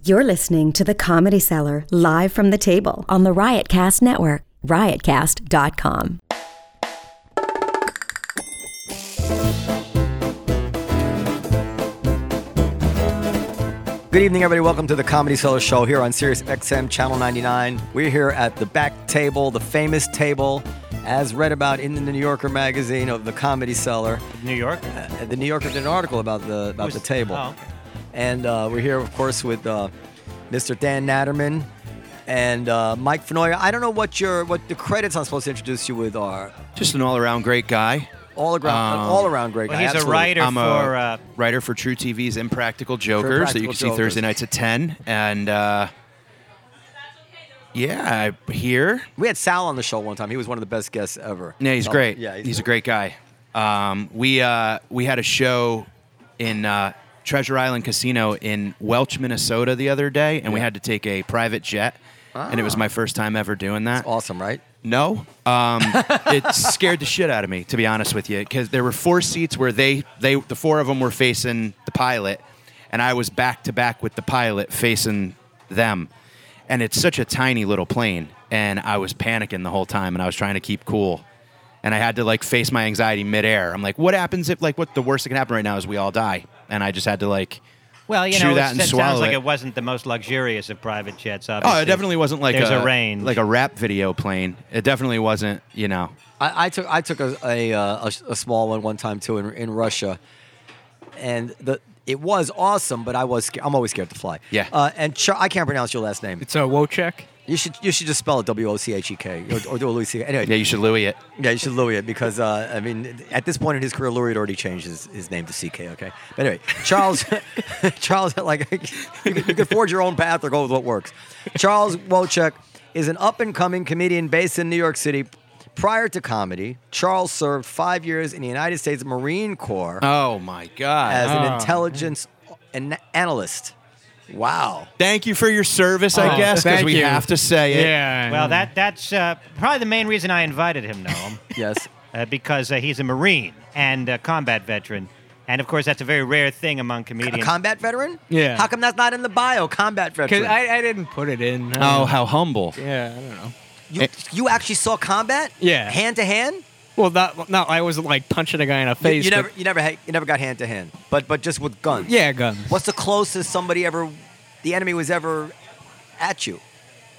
You're listening to The Comedy Cellar live from the table on the Riotcast Network, riotcast.com. Good evening, everybody. Welcome to the Comedy Cellar Show here on Sirius XM Channel 99. We're here at the back table, the famous table, as read about in the New Yorker magazine of the Comedy Cellar. New York? The New Yorker did an article about the table. Oh, okay. And we're here, of course, with Mr. Dan Natterman and Mike Fenoya. I don't know what the credits I'm supposed to introduce you with are. Just an all-around great guy. All around great Well, guy. he's absolutely. a writer I'm for... a writer for True TV's Impractical Jokers that you can see Jokers. Thursday nights at 10. And, I'm here. We had Sal on the show one time. He was one of the best guests ever. Yeah, he's great. Yeah, he's a great guy. We had a show in Treasure Island Casino in Welch, Minnesota the other day, and we had to take a private jet. And it was my first time ever doing that. Awesome, right? No. It scared the shit out of me, to be honest with you, because there were 4 seats where the 4 of them were facing the pilot, and I was back to back with the pilot facing them. And it's such a tiny little plane, and I was panicking the whole time, and I was trying to keep cool. And I had to, face my anxiety midair. I'm like, what happens if, what the worst that can happen right now is we all die? And I just had to, Well, you chew know, that and it swallow sounds like it. it wasn't the most luxurious of private jets, obviously. Oh, it definitely wasn't There's a range. like a rap video plane. It definitely wasn't, I took a small one time too in Russia, and it was awesome, but I'm always scared to fly. Yeah. I can't pronounce your last name. It's a Wojciech. You should just spell it Wochek or do a Louis C. Anyway. Yeah, you should Louis it. Yeah, you should Louis it because at this point in his career, Louis had already changed his name to CK. Okay, but anyway, Charles, you could forge your own path or go with what works. Charles Wojciech is an up-and-coming comedian based in New York City. Prior to comedy, Charles served 5 years in the United States Marine Corps Oh my God! as an intelligence analyst. Wow. Thank you for your service, I guess, because thank we you. have to say it. Yeah. Well, that's probably the main reason I invited him, Noam, Yes. because he's a Marine and a combat veteran. And, of course, that's a very rare thing among A comedians. combat veteran? Yeah. How come that's not in the bio? Combat veteran. Because I didn't put it in. Oh, how humble! Yeah, I don't know. You actually saw combat? Yeah. Hand to hand? Well, no, I wasn't punching a guy in the face. You but- never got hand to hand, but just with guns. Yeah, guns. What's the closest the enemy was ever at you?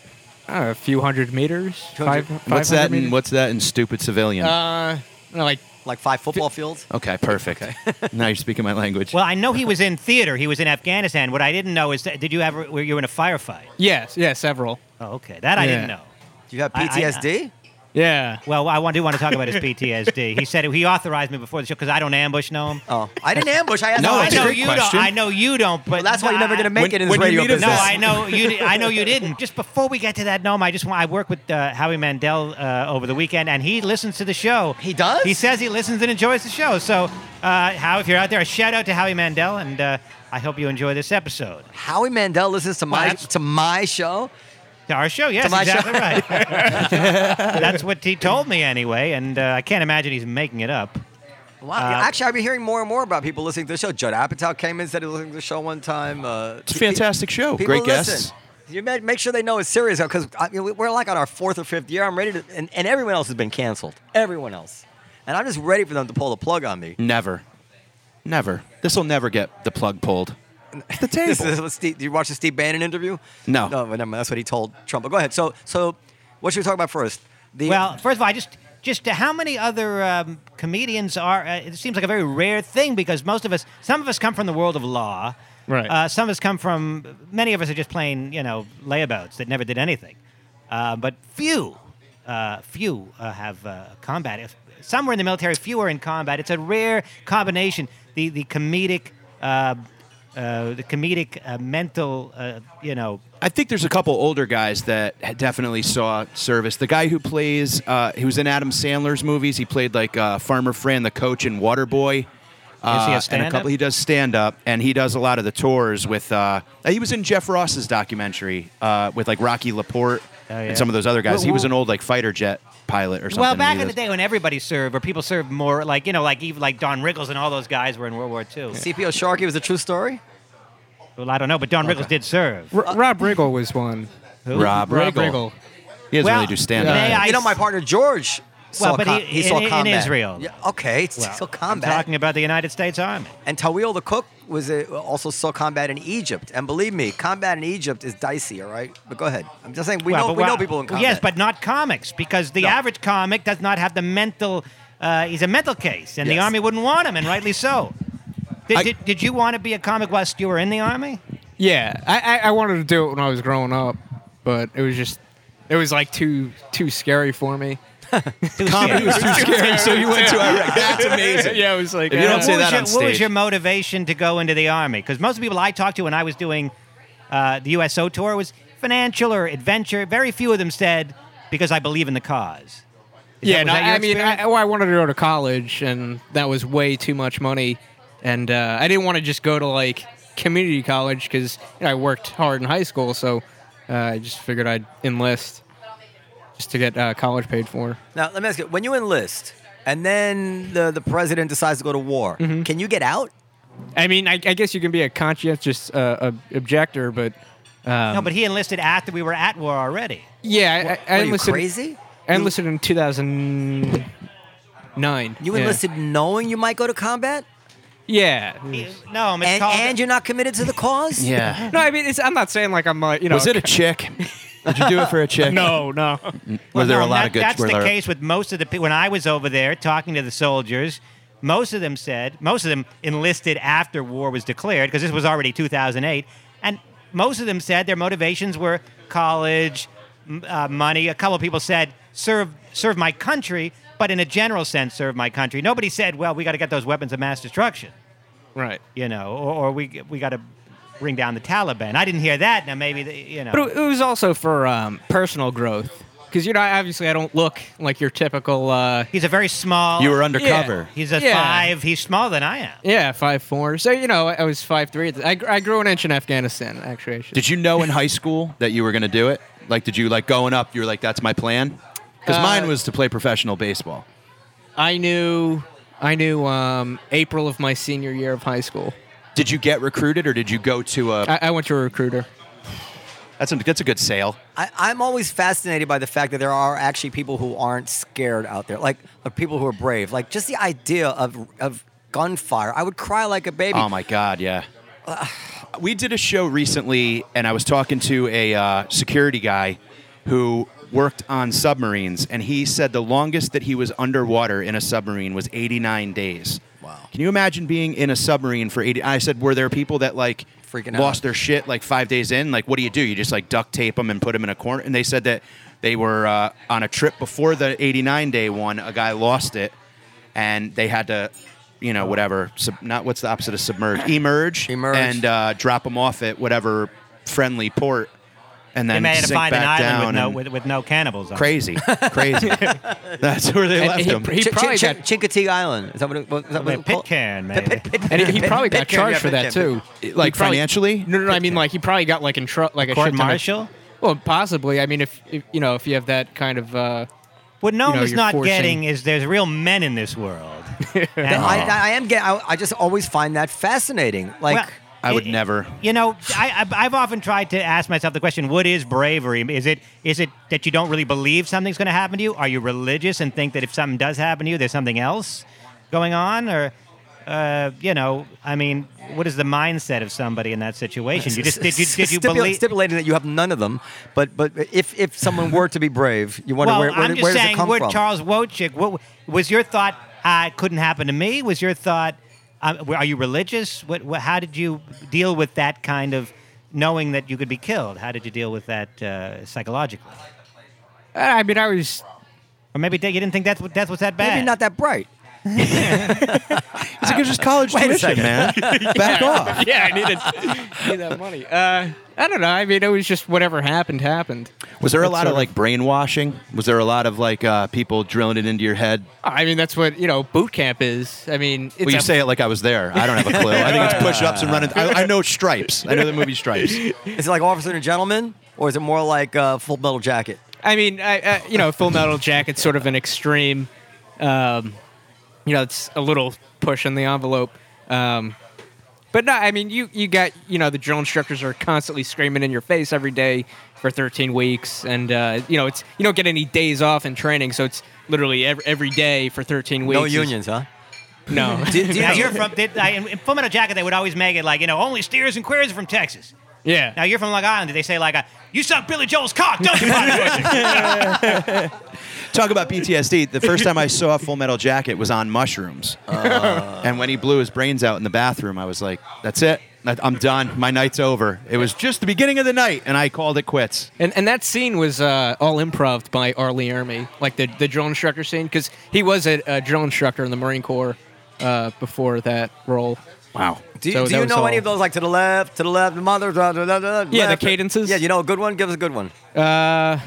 A few hundred meters. 200 What's that in stupid civilian? Like 5 football fields? Okay, perfect. Now you're speaking my language. Well, I know he was in theater. He was in Afghanistan. What I didn't know is, were you in a firefight? yes, several. Oh, okay. That I Yeah. didn't know. Do you have PTSD? Yeah. Well, I do want to talk about his PTSD. He said he authorized me before the show because I don't ambush Noam. Oh, I didn't ambush. I asked No, I it's a know great you question. don't. I know you don't. But Well, that's why you're never going to make it in this when you radio meet us- business. No, I know you. I know you didn't. Just before we get to that, Noam, I work with Howie Mandel over the weekend, and he listens to the show. He does? He says he listens and enjoys the show. So, Howie, if you're out there, a shout out to Howie Mandel, and I hope you enjoy this episode. Howie Mandel listens to my show? To our show, yes, To my exactly show. right. That's what he told me anyway, and I can't imagine he's making it up. Wow. Actually, I've been hearing more and more about people listening to the show. Judd Apatow came in and said he was listening to the show one time. It's a fantastic show. People Great listen. guests. You make sure they know it's serious because we're like on our 4th or 5th year. I'm ready to, and everyone else has been canceled. Everyone else. And I'm just ready for them to pull the plug on me. Never. This will never get the plug pulled. The table. This is what did you watch the Steve Bannon interview? No. No, never mind. That's what he told Trump. But go ahead. So what should we talk about first? Well, first of all, just how many other comedians are? It seems like a very rare thing because some of us come from the world of law. Right. Some of us come from. Many of us are just plain, layabouts that never did anything. But few have combat. Some were in the military. Few are in combat. It's a rare combination. The comedic. Mental, I think there's a couple older guys that definitely saw service. The guy who plays, he was in Adam Sandler's movies. He played Farmer Fran, the coach in Waterboy. Is he a and stand-up? he does stand-up, and he does a lot of the tours with, he was in Jeff Ross's documentary with Rocky Laporte and some of those other guys. He was an old fighter jet pilot or something. Well, back in the day when everybody served, or people served more, even Don Rickles and all those guys were in World War II. CPO Sharkey was a true story? Well, I don't know, but Don Rickles did serve. Rob Riggle was one. Rob Riggle. He doesn't really do stand-up. may I You know, my partner George saw, but he saw in combat. Israel. Yeah, okay, it's Well, still I'm combat. talking about the United States Army. And Tawil the cook was also saw combat in Egypt. And believe me, combat in Egypt is dicey, all right? But go ahead. I'm just saying, we know people in combat. Yes, but not comics, because the average comic does not have the mental. He's a mental case, and the Yes. Army wouldn't want him, and rightly so. Did you want to be a comic whilst you were in the Army? Yeah, I wanted to do it when I was growing up, but it was like too scary for me. Comedy was too scary, so you went to Iraq. That's amazing. Yeah, it was like If you don't say that on What was stage. your motivation to go into the Army? Because most of the people I talked to when I was doing the USO tour was financial or adventure. Very few of them said, because I believe in the cause. yeah. was No, that your I mean, experience? I wanted to go to college, and that was way too much money, and I didn't want to just go to like community college because I worked hard in high school, so I just figured I'd enlist just to get college paid for. Now, let me ask you, when you enlist and then the president decides to go to war, can you get out? I mean, I guess you can be a conscientious objector, but No, but he enlisted after we were at war already. yeah, What I are you, enlisted. crazy? I enlisted in 2009. You yeah. enlisted knowing you might go to combat? Yeah. No, it's called. And you're not committed to the cause? Yeah. No, I mean, I'm not saying like I'm like, Was it a chick? Did you do it for a chick? No. Were there No, a lot of good? That's were the there- case with most of the people. When I was over there talking to the soldiers, most of them enlisted after war was declared, because this was already 2008, and most of them said their motivations were college, money. A couple of people said serve my country, but in a general sense, serve my country. Nobody said, well, we got to get those weapons of mass destruction, Right. or we got to bring down the Taliban. I didn't hear that. Now maybe But it was also for personal growth. Because, obviously I don't look like your typical, he's a very small. You were undercover. He's a Yeah. 5. He's smaller than I am. 5'4". So, I was 5'3". I grew an inch in Afghanistan, actually. I should- Did you know in high school that you were going to do it? Like, did you, like, going up, you were like, that's my plan? Because mine was to play professional baseball. I knew April of my senior year of high school. Did you get recruited, or did you go to a... I went to a recruiter. That's a good sale. I'm always fascinated by the fact that there are actually people who aren't scared out there, like people who are brave. Like just the idea of gunfire, I would cry like a baby. Oh, my God, yeah. We did a show recently, and I was talking to a security guy who worked on submarines, and he said the longest that he was underwater in a submarine was 89 days. Wow. Can you imagine being in a submarine for 80? I said, were there people that like Freaking lost out. their shit like 5 days in? Like, what do? You just like duct tape them and put them in a corner? And they said that they were on a trip before the 89-day one. A guy lost it, and they had to, whatever. Not what's the opposite of submerge? Emerge. Emerge. And drop them off at whatever friendly port, and They then may have to sink find an back island down. with no cannibals on it. Crazy. That's where they And left he- him. he probably got- Chincoteague Island. Is that what it, is that what it called? Pitcairn, maybe. And he probably got Pitcairn, charged yeah, for that, Pitcairn. too. Like He probably- financially? No, I mean, like, he probably got, like, in trouble, like a Court shit ton of- martial? Well, possibly. I mean, if you have that kind of... What Noam is you're not forcing- getting is there's real men in this world. And- I just always find that fascinating. Like, Well, I would never. I've often tried to ask myself the question: what is bravery? Is it that you don't really believe something's going to happen to you? Are you religious and think that if something does happen to you, there's something else going on? Or, I mean, what is the mindset of somebody in that situation? You just did you believe? stipulating that you have none of them, but if someone were to be brave, you wonder Well, where I'm just does it saying, come what from? Charles Wojcik, what was your thought? It couldn't happen to me. Was your thought? Are you religious? How did you deal with that kind of knowing that you could be killed? How did you deal with that psychologically? I mean, I was... Or maybe you didn't think death was that bad. Maybe not that bright. It's like it's just college Wait a tuition, second. man. Back off. Yeah, I need that money. I don't know. I mean, it was just whatever happened. Was there a That's lot of sort like brainwashing? Was there a lot of like people drilling it into your head? I mean, that's what, boot camp is. I mean, it's Well, you say it like I was there. I don't have a clue. I think it's push-ups and running. I know Stripes. I know the movie Stripes. Is it like Officer and a Gentleman, or is it more like Full Metal Jacket? I mean, Full Metal Jacket's sort of an extreme. It's a little push in the envelope. But But no, I mean, you got, the drill instructors are constantly screaming in your face every day for 13 weeks. And, it's you don't get any days off in training, so it's literally every day for 13 weeks. No unions, huh? No. Now you're from in Full Metal Jacket. They would always make it like only steers and queers are from Texas. Yeah. Now you're from Long Island. Did they say like you suck Billy Joel's cock, don't you? Talk about PTSD. The first time I saw Full Metal Jacket was on mushrooms. And when he blew his brains out in the bathroom, I was like, that's it. I'm done. My night's over. It was just the beginning of the night, and I called it quits. And that scene was all improv by Arlie Ermy, like the drill instructor scene, because he was a drill instructor in the Marine Corps before that role. Wow. Do you know any of those, like to the left, the mother, the cadences? Yeah, you know a good one? Give us a good one. All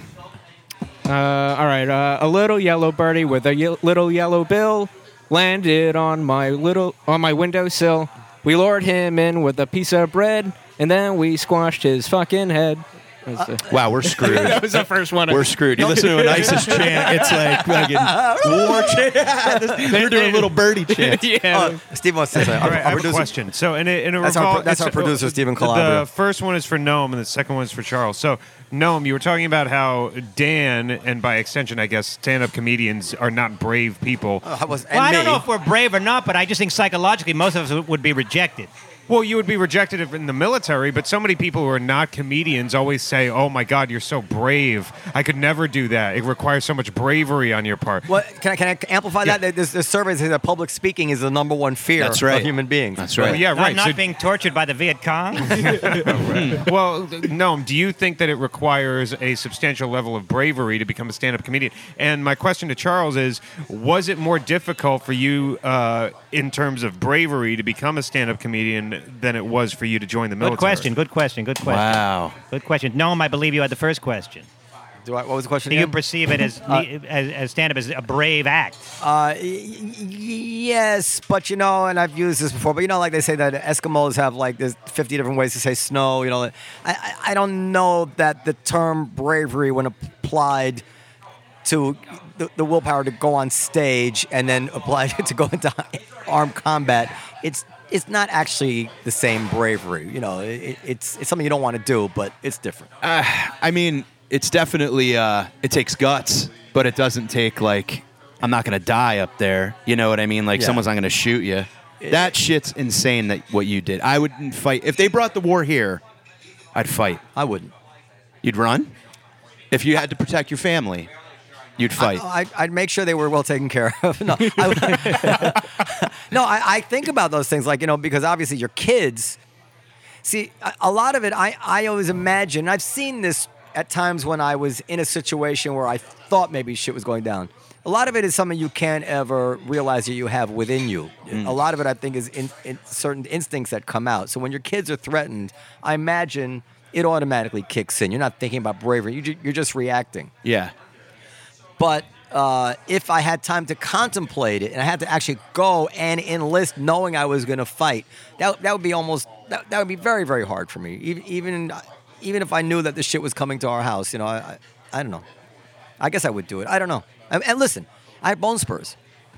right. A little yellow birdie with a little yellow bill landed on my windowsill. We lured him in with a piece of bread, and then we squashed his fucking head. Wow, we're screwed. That was the first one. We're screwed. You listen to an ISIS chant, it's like fucking war chant. They're doing little birdie chants. Yeah. Steve wants to say. All right, I have a question. So, that's our producer, Stephen Calabria. The first one is for Noam, and the second one is for Charles. So, Noam, you were talking about how Dan, and by extension, I guess, stand-up comedians are not brave people. I don't know if we're brave or not, but I just think psychologically most of us would be rejected. Well, you would be rejected in the military, but so many people who are not comedians always say, oh, my God, you're so brave. I could never do that. It requires so much bravery on your part. Well, can I amplify that? This survey says that public speaking is the number one fear of human beings. That's right. Well, yeah, right. Not being tortured by the Viet Cong? Well, Noam, do you think that it requires a substantial level of bravery to become a stand-up comedian? And my question to Charles is, was it more difficult for you in terms of bravery to become a stand-up comedian than it was for you to join the military? Good question. Wow. Good question. Noam, I believe you had the first question. What was the question Do you again? perceive it as stand-up as a brave act? Yes, but and I've used this before, but like they say that Eskimos have like there's 50 different ways to say snow. I don't know that the term bravery, when applied to the willpower to go on stage and then applied to go into armed combat, it's not actually the same bravery. It's something you don't want to do, but it's different. I mean, it's definitely, it takes guts, but it doesn't take, I'm not going to die up there. You know what I mean? Someone's not going to shoot you. That shit's insane, what you did. I wouldn't fight. If they brought the war here, I'd fight. I wouldn't. You'd run? If you had to protect your family, you'd fight. I'd make sure they were well taken care of. No, I think about those things, because obviously your kids. See, a lot of it, I always imagine. I've seen this at times when I was in a situation where I thought maybe shit was going down. A lot of it is something you can't ever realize that you have within you. A lot of it, I think, is in certain instincts that come out. So when your kids are threatened, I imagine it automatically kicks in. You're not thinking about bravery. You're just reacting. Yeah. But if I had time to contemplate it and I had to actually go and enlist knowing I was going to fight, that would be that would be very, very hard for me. Even if I knew that this shit was coming to our house, I don't know. I guess I would do it. I don't know. And listen, I have bone spurs.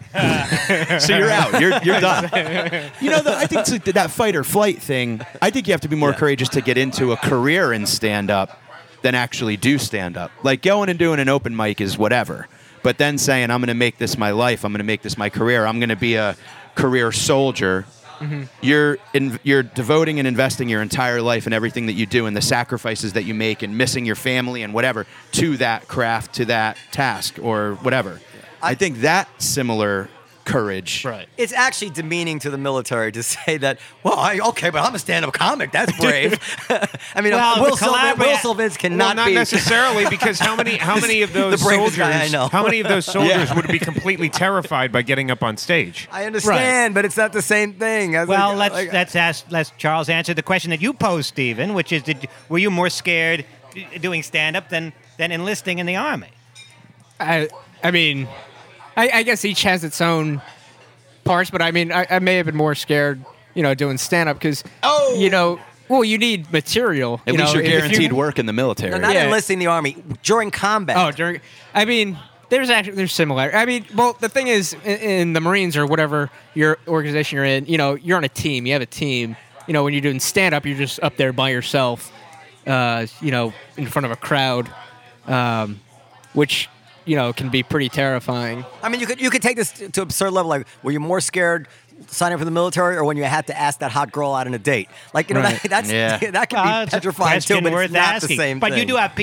So you're out. You're done. I think it's that fight or flight thing. I think you have to be more courageous to get into a career in stand-up than actually do stand-up. Going and doing an open mic is whatever. But then saying, I'm going to make this my life, I'm going to make this my career, I'm going to be a career soldier, you're devoting and investing your entire life and everything that you do and the sacrifices that you make and missing your family and whatever to that craft, to that task or whatever. I think that similar courage. Right. It's actually demeaning to the military to say that, but I'm a stand-up comic. That's brave. I mean, Will Sylvans cannot not be. necessarily, because how many of those The bravest soldiers? guy I know. How many of those soldiers would be completely terrified by getting up on stage? I understand, but it's not the same thing. Let's Charles answer the question that you posed, Stephen, which is, were you more scared doing stand-up than enlisting in the Army? I mean, I guess each has its own parts, but I mean, I may have been more scared, doing stand-up because, you need material. At least you're guaranteed work in the military. No, not enlisting in the Army, during combat. Oh, I mean, there's similar. I mean, well, the thing is, in the Marines or whatever your organization you're in, you're on a team. You have a team. when you're doing stand up, you're just up there by yourself, in front of a crowd, which can be pretty terrifying. I mean, you could take this to absurd level. Like, were you more scared signing up for the military, or when you had to ask that hot girl out on a date? Like, Right. that can be petrifying too, but worth it's not asking. the same but thing. you do have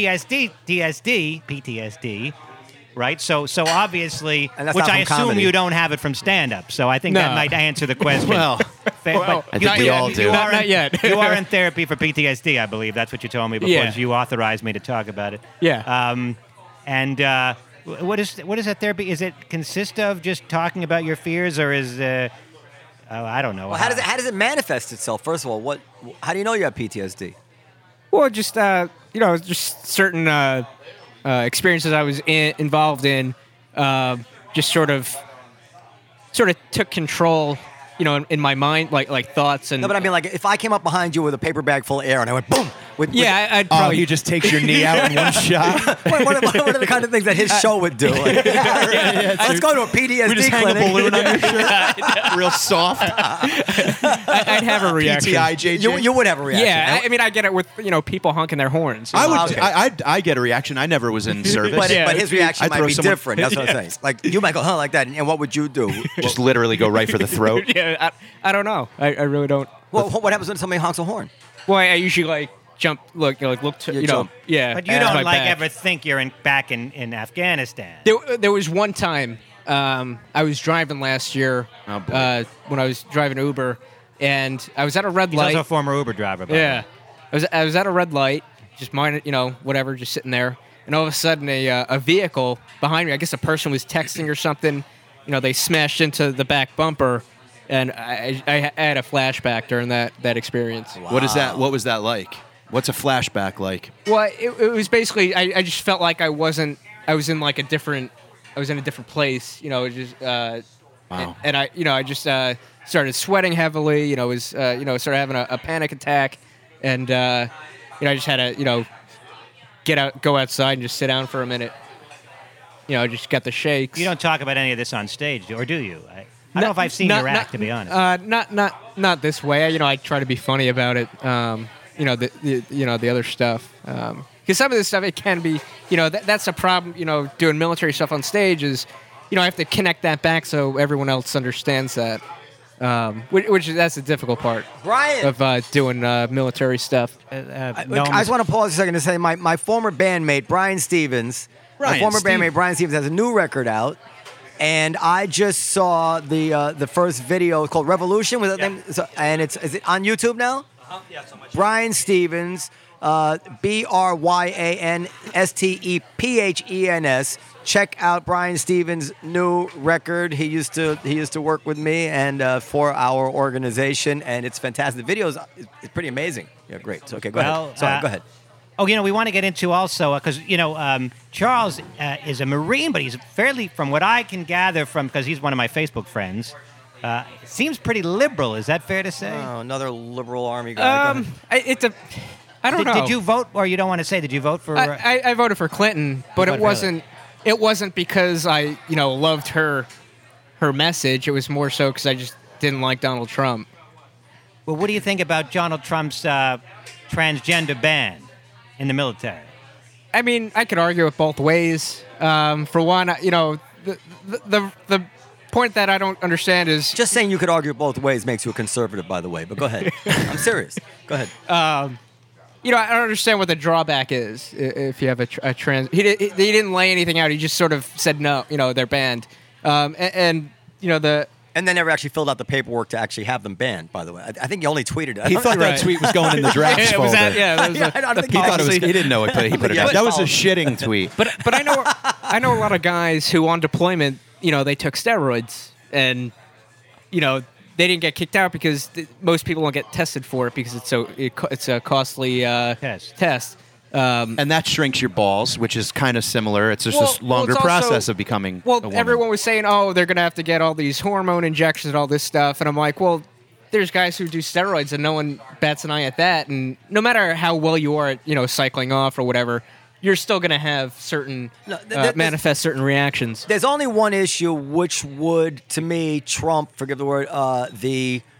PTSD, right? So obviously, And that's which not I from assume comedy. you don't have it from stand-up. So I think that No. might answer the question. Well, But I think we all do. You Not- are not yet. you are in therapy for PTSD, I believe. That's what you told me because Yeah. you authorized me to talk about it. Yeah. And what is that therapy? Is it consist of just talking about your fears, or is I don't know. Well, how does it manifest itself? First of all, how do you know you have PTSD? Well, just just certain experiences I was involved in, just sort of took control, in my mind, like thoughts and. No, but I mean, like, if I came up behind you with a paper bag full of air and I went boom, I'd oh, probably. he just takes your knee out in one shot. what are the kind of things that his show would do? Like, let's go to a PTSD We just hang a clinic. balloon on your shirt, real soft. I'd have a reaction. PTIJJ. You would have a reaction. Yeah, I mean, I get it with people honking their horns. I would. Okay. I get a reaction. I never was in service. But, Yeah. but his reaction I'd might throw be someone- different. That's what I'm saying. Like, you might go, huh, like that. And what would you do? Just literally go right for the throat. Yeah, I don't know. I really don't. Well, what happens when somebody honks a horn? Well, I usually jump, look to, You jump. yeah. But you to don't my like back. ever think you're back in Afghanistan. There was one time I was driving last year Oh, boy. when I was driving Uber, and I was at a red He's light. also a former Uber driver. By the Yeah, way. I was at a red light, just whatever, just sitting there, and all of a sudden a vehicle behind me, I guess a person was texting or something. They smashed into the back bumper, and I had a flashback during that experience. What is that? What was that like? What's a flashback like? Well, it was basically I just felt like I was in like a different place, Wow. and I just started sweating heavily, started having a panic attack, and I just had to go outside and just sit down for a minute. Just got the shakes. You don't talk about any of this on stage, or do you? I don't know if I've seen your act, to be honest. Not this way. I try to be funny about it. The other stuff. Because some of this stuff, it can be, that's a problem. Doing military stuff on stage is, I have to connect that back so everyone else understands that. That's the difficult part Brian. of doing military stuff. I just want to pause a second to say my former bandmate, Brian Stevens, Brian Stevens has a new record out. And I just saw the first video called Revolution. Was that name? So, and is it on YouTube now? Yeah, so much. Brian Stevens, BryanStephenes. Check out Brian Stevens' new record. He used to work with me and for our organization, and it's fantastic. The video is pretty amazing. Yeah, great. So, okay, go ahead. Sorry, go ahead. Oh, we want to get into also, because, Charles is a Marine, but he's fairly, from what I can gather from, because he's one of my Facebook friends, seems pretty liberal. Is that fair to say? Oh, another liberal army guy. Go ahead. I don't know. Did you vote, or you don't want to say, did you vote for? I voted for Clinton, but You it voted for wasn't because I loved her message. It was more so because I just didn't like Donald Trump. Well, what do you think about Donald Trump's transgender ban in the military? I mean, I could argue it both ways. For one, the point that I don't understand is Just saying you could argue both ways makes you a conservative, by the way. But go ahead. I'm serious. Go ahead. I don't understand what the drawback is if you have a trans. He didn't lay anything out. He just sort of said no. They're banned. And they never actually filled out the paperwork to actually have them banned, by the way. I think he only tweeted it. He thought that Right. tweet was going in the drafts it folder. was that. Yeah, that was Yeah, I don't think He thought it was. He didn't know it, but he put it Yeah, out. That was a it's shitting tweet. But I know a lot of guys who on deployment, they took steroids and they didn't get kicked out because most people don't get tested for it because it's a costly test. And that shrinks your balls, which is kind of similar. It's just a longer it's process also- of becoming a Well, woman. everyone was saying, oh, they're going to have to get all these hormone injections and all this stuff. And I'm like, well, there's guys who do steroids and no one bats an eye at that. And no matter how well you are at, cycling off or whatever, you're still going to have certain, manifest certain reactions. There's only one issue which would, to me, trump, forgive the word, the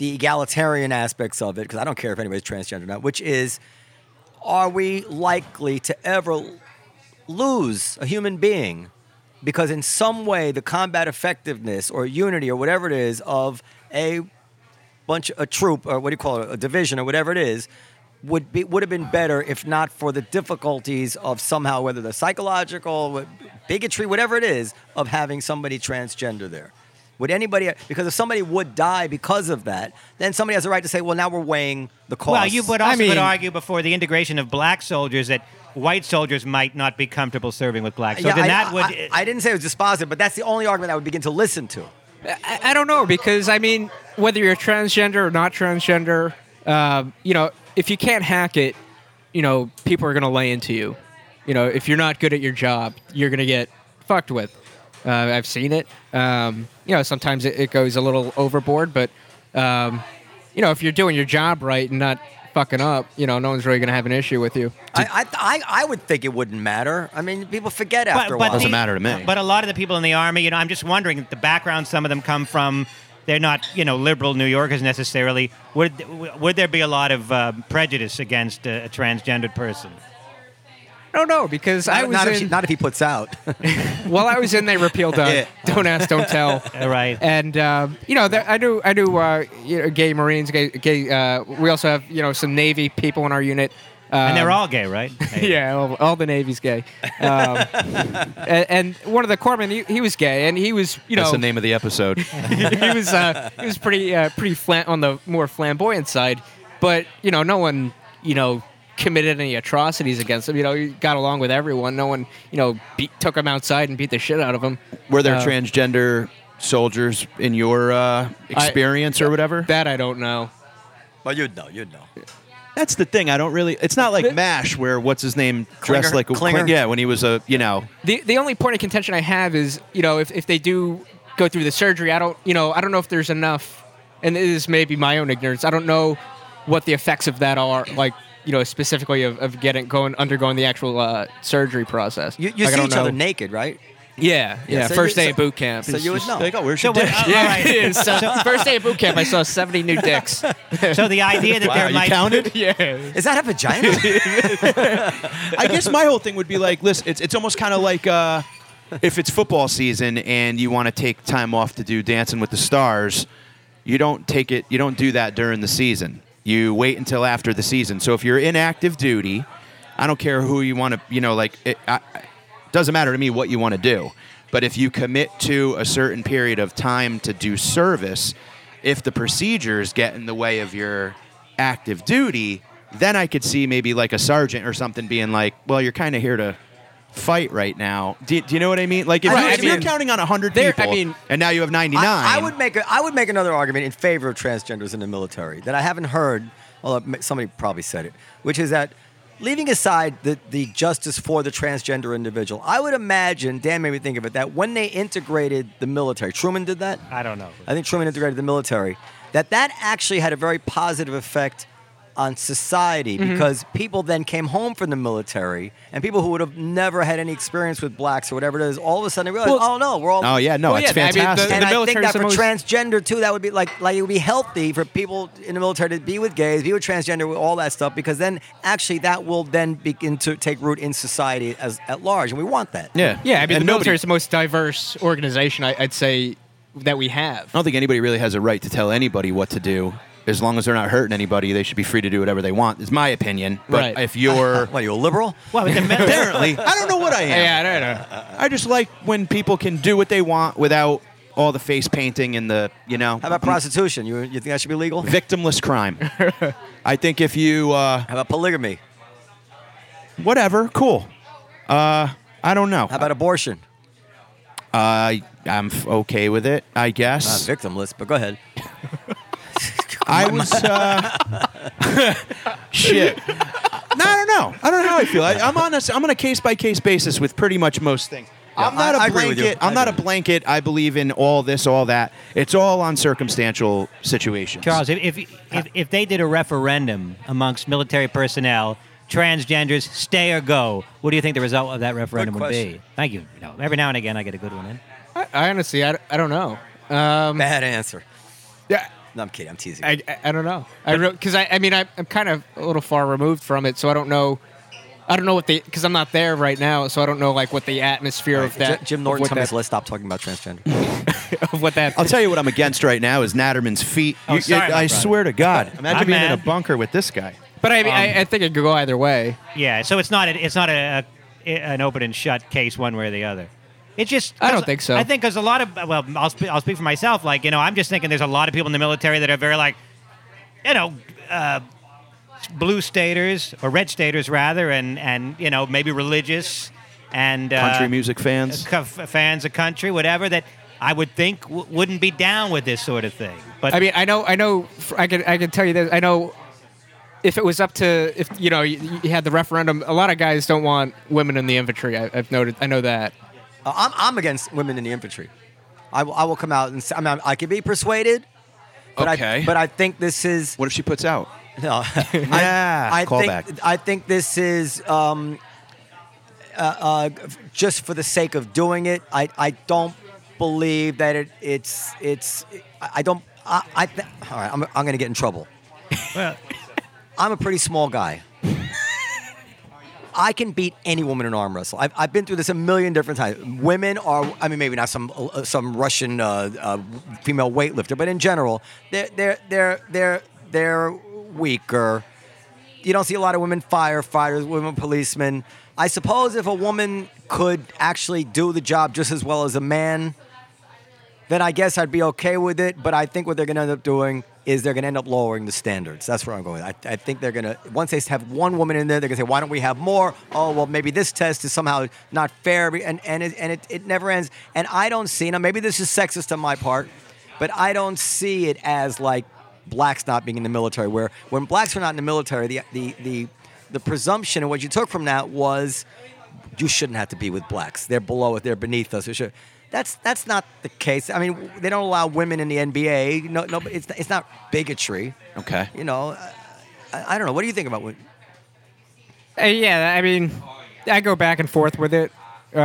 the egalitarian aspects of it, because I don't care if anybody's transgender or not, which is, are we likely to ever lose a human being because in some way the combat effectiveness or unity or whatever it is of a troop, or what do you call it, a division or whatever it is, would have been better if not for the difficulties of somehow, whether they're psychological, bigotry, whatever it is, of having somebody transgender there. Would anybody, because if somebody would die because of that, then somebody has a right to say, well, now we're weighing the cost. Well, you would also could argue before the integration of black soldiers that white soldiers might not be comfortable serving with black soldiers. I didn't say it was dispositive, but that's the only argument I would begin to listen to. I don't know, because, I mean, whether you're transgender or not transgender, if you can't hack it, people are going to lay into you. If you're not good at your job, you're going to get fucked with. I've seen it. Sometimes it goes a little overboard, but, if you're doing your job right and not fucking up, no one's really going to have an issue with you. I would think it wouldn't matter. I mean, people forget after a while. It doesn't matter to me. But a lot of the people in the Army, I'm just wondering, the background some of them come from, they're not, liberal New Yorkers necessarily. Would there be a lot of prejudice against a transgendered person? I don't know, because not if he puts out. While I was in, they repealed Don't Ask, Don't Tell. Right. And I do gay Marines, gay. We also have some Navy people in our unit. And they're all gay, right? Yeah, all the Navy's gay. And one of the corpsmen, he was gay, and he was That's the name of the episode. he was pretty on the more flamboyant side, but no one committed any atrocities against him. He got along with everyone. No one took him outside and beat the shit out of him. Were there transgender soldiers in your experience or whatever? That I don't know. Well, you'd know. That's the thing. I don't really. It's not like MASH, where what's his name dressed like a Klinger? Yeah, when he was a The only point of contention I have is if they do go through the surgery, I don't know if there's enough, and this is maybe my own ignorance. I don't know what the effects of that are, like specifically of undergoing the actual surgery process. You see each other naked, right? Yeah. So first day of boot camp. So you would know. like, oh, where's your dick? First day of boot camp, I saw 70 new dicks. So the idea that there You might counted? Yeah. Is that a vagina? I guess my whole thing would be like, listen, it's almost kind of like if it's football season and you want to take time off to do Dancing with the Stars, you don't do that during the season. You wait until after the season. So if you're in active duty, I don't care who you want to, it doesn't matter to me what you want to do. But if you commit to a certain period of time to do service, if the procedures get in the way of your active duty, then I could see maybe like a sergeant or something being like, well, you're kind of here to fight right now. Do you know what I mean? Like if you're counting on 100 people, and now you have 99. I would make another argument in favor of transgenders in the military that I haven't heard, although somebody probably said it, which is that leaving aside the justice for the transgender individual, I would imagine, Dan made me think of it, that when they integrated the military, Truman did that? I don't know. I think Truman integrated the military, that actually had a very positive effect on society, because people then came home from the military, and people who would have never had any experience with blacks or whatever it is, all of a sudden they realize, we're all... Oh, yeah, no, it's fantastic. And I think that for transgender, too, that would be like it would be healthy for people in the military to be with gays, be with transgender, with all that stuff, because then actually that will then begin to take root in society at large, and we want that. Yeah. Yeah, I mean, the military is the most diverse organization, I'd say, that we have. I don't think anybody really has a right to tell anybody what to do. As long as they're not hurting anybody, they should be free to do whatever they want, is my opinion. But if you're... What, are you a liberal? Well, apparently. I don't know what I am. Yeah, I don't know. I just like when people can do what they want without all the face painting and the, How about prostitution? You think that should be legal? victimless crime. I think if you... How about polygamy? whatever, cool. I don't know. How about abortion? I'm okay with it, I guess. Not victimless, but go ahead. I was shit. No, I don't know how I feel. I'm on a case by case basis with pretty much most things. Yeah, I'm not I a agree with you. blanket. I'm not a blanket. I believe in all this, all that. It's all on circumstantial situations. Charles, if they did a referendum amongst military personnel, transgenders stay or go, what do you think the result of that referendum would be? Thank you. Every now and again I get a good one in. I honestly, I don't know. Bad answer. Yeah, No, I'm kidding. I'm teasing. I don't know. Because I mean I'm kind of a little far removed from it, so I don't know. I don't know what because I'm not there right now, so I don't know like what the atmosphere of that. Jim Norton's on his list. Stop talking about transgender. Of what that. I'll tell you what I'm against right now is Natterman's feet. Oh, sorry, my I brother. swear to God. Imagine I'm being in a mad. bunker with this guy. But I mean, I think it could go either way. Yeah, so it's not an open and shut case one way or the other. It's just I don't think so. I think because a lot of I'll speak for myself. Like I'm just thinking there's a lot of people in the military that are very like, blue staters or red staters rather, and maybe religious and Country music fans. fans of country, whatever that I would think wouldn't be down with this sort of thing. But I mean, I know. I can tell you this. I know. If it was up to, if you had the referendum, a lot of guys don't want women in the infantry. I've noted. I know that. I'm against women in the infantry. I will come out and say, I can be persuaded, but Okay. I think this is What if she puts out? no. Yeah, callback. I think this is just for the sake of doing it. I don't believe that it's. I don't. All right. I'm going to get in trouble. well, I'm a pretty small guy. I can beat any woman in arm wrestle. I've been through this a million different times. Women are, maybe not some Russian female weightlifter, but in general, they're weaker. You don't see a lot of women firefighters, women policemen. I suppose if a woman could actually do the job just as well as a man, then I guess I'd be okay with it. But I think what they're going to end up doing is they're going to end up lowering the standards. That's where I'm going. I think they're going to, once they have one woman in there, they're going to say, why don't we have more? Oh, well, maybe this test is somehow not fair, and it never ends. And I don't see, now maybe this is sexist on my part, but I don't see it as like blacks not being in the military, where when blacks were not in the military, the presumption and what you took from that was you shouldn't have to be with blacks. They're below us. They're beneath us. That's not the case. I mean, they don't allow women in the NBA. No, it's not bigotry. Okay. I don't know. What do you think about what? Yeah, I mean, I go back and forth with it.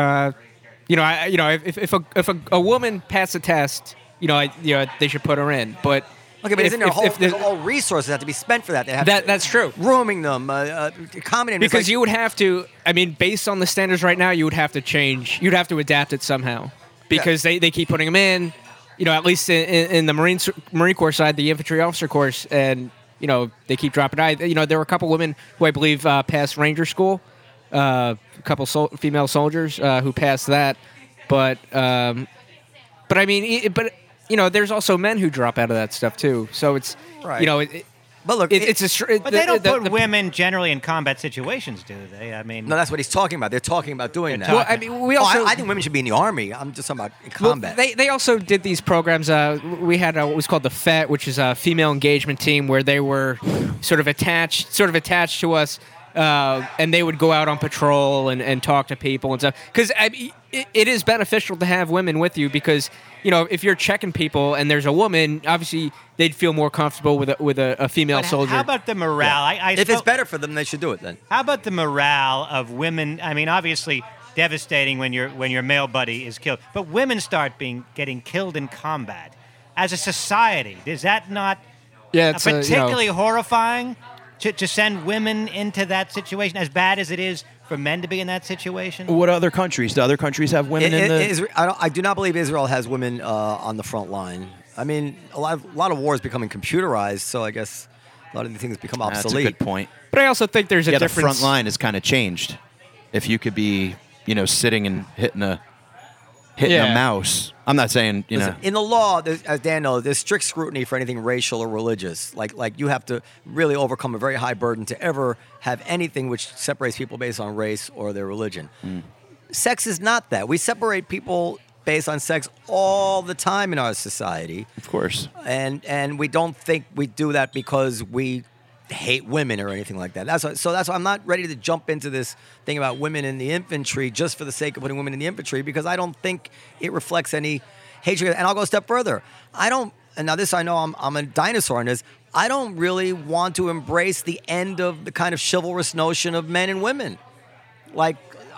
If a woman passed a test, they should put her in. But Okay, but isn't there there's- all resources have to be spent for that? They have that's true. Rooming them, accommodating. Because you would have to, I mean, based on the standards right now, you would have to change. You'd have to adapt it somehow. Because they keep putting them in, at least in the Marine Corps side, the infantry officer course, and, they keep dropping out. There were a couple women who I believe passed Ranger School, a couple female soldiers who passed that. But I mean, there's also men who drop out of that stuff too. So it's, Right. But look, but they don't put women generally in combat situations, do they? I mean, no, that's what he's talking about. They're talking about doing that. Well, I mean, we also. I think women should be in the army. I'm just talking about Well, combat. they also did these programs. We had what was called the FET, which is a female engagement team, where they were sort of attached to us, and they would go out on patrol and talk to people and stuff. Because it is beneficial to have women with you because if you're checking people and there's a woman, obviously they'd feel more comfortable with a female but soldier. how about the morale? If it's better for them, they should do it then. How about the morale of women? I mean, obviously devastating when your male buddy is killed, but women start getting killed in combat. As a society, is that not it's particularly horrifying to send women into that situation? As bad as it is for men to be in that situation. What other countries? Do other countries have women in the? I do not believe Israel has women on the front line. I mean, a lot of war is becoming computerized, so I guess a lot of these things become That's obsolete. a good point. But I also think there's a The difference. front line has kind of changed. If you could be, sitting and hitting a Yeah. mouse. I'm not saying, Listen, in the law, as Dan knows, there's strict scrutiny for anything racial or religious. Like you have to really overcome a very high burden to ever have anything which separates people based on race or their religion. Sex is not that. We separate people based on sex all the time in our society, Of course. and we don't think we do that because we hate women or anything like that. That's why I'm not ready to jump into this thing about women in the infantry just for the sake of putting women in the infantry, because I don't think it reflects any hatred. And I'll go a step further. And now this, I know I'm a dinosaur on this. I don't really want to embrace the end of the kind of chivalrous notion of men and women. Like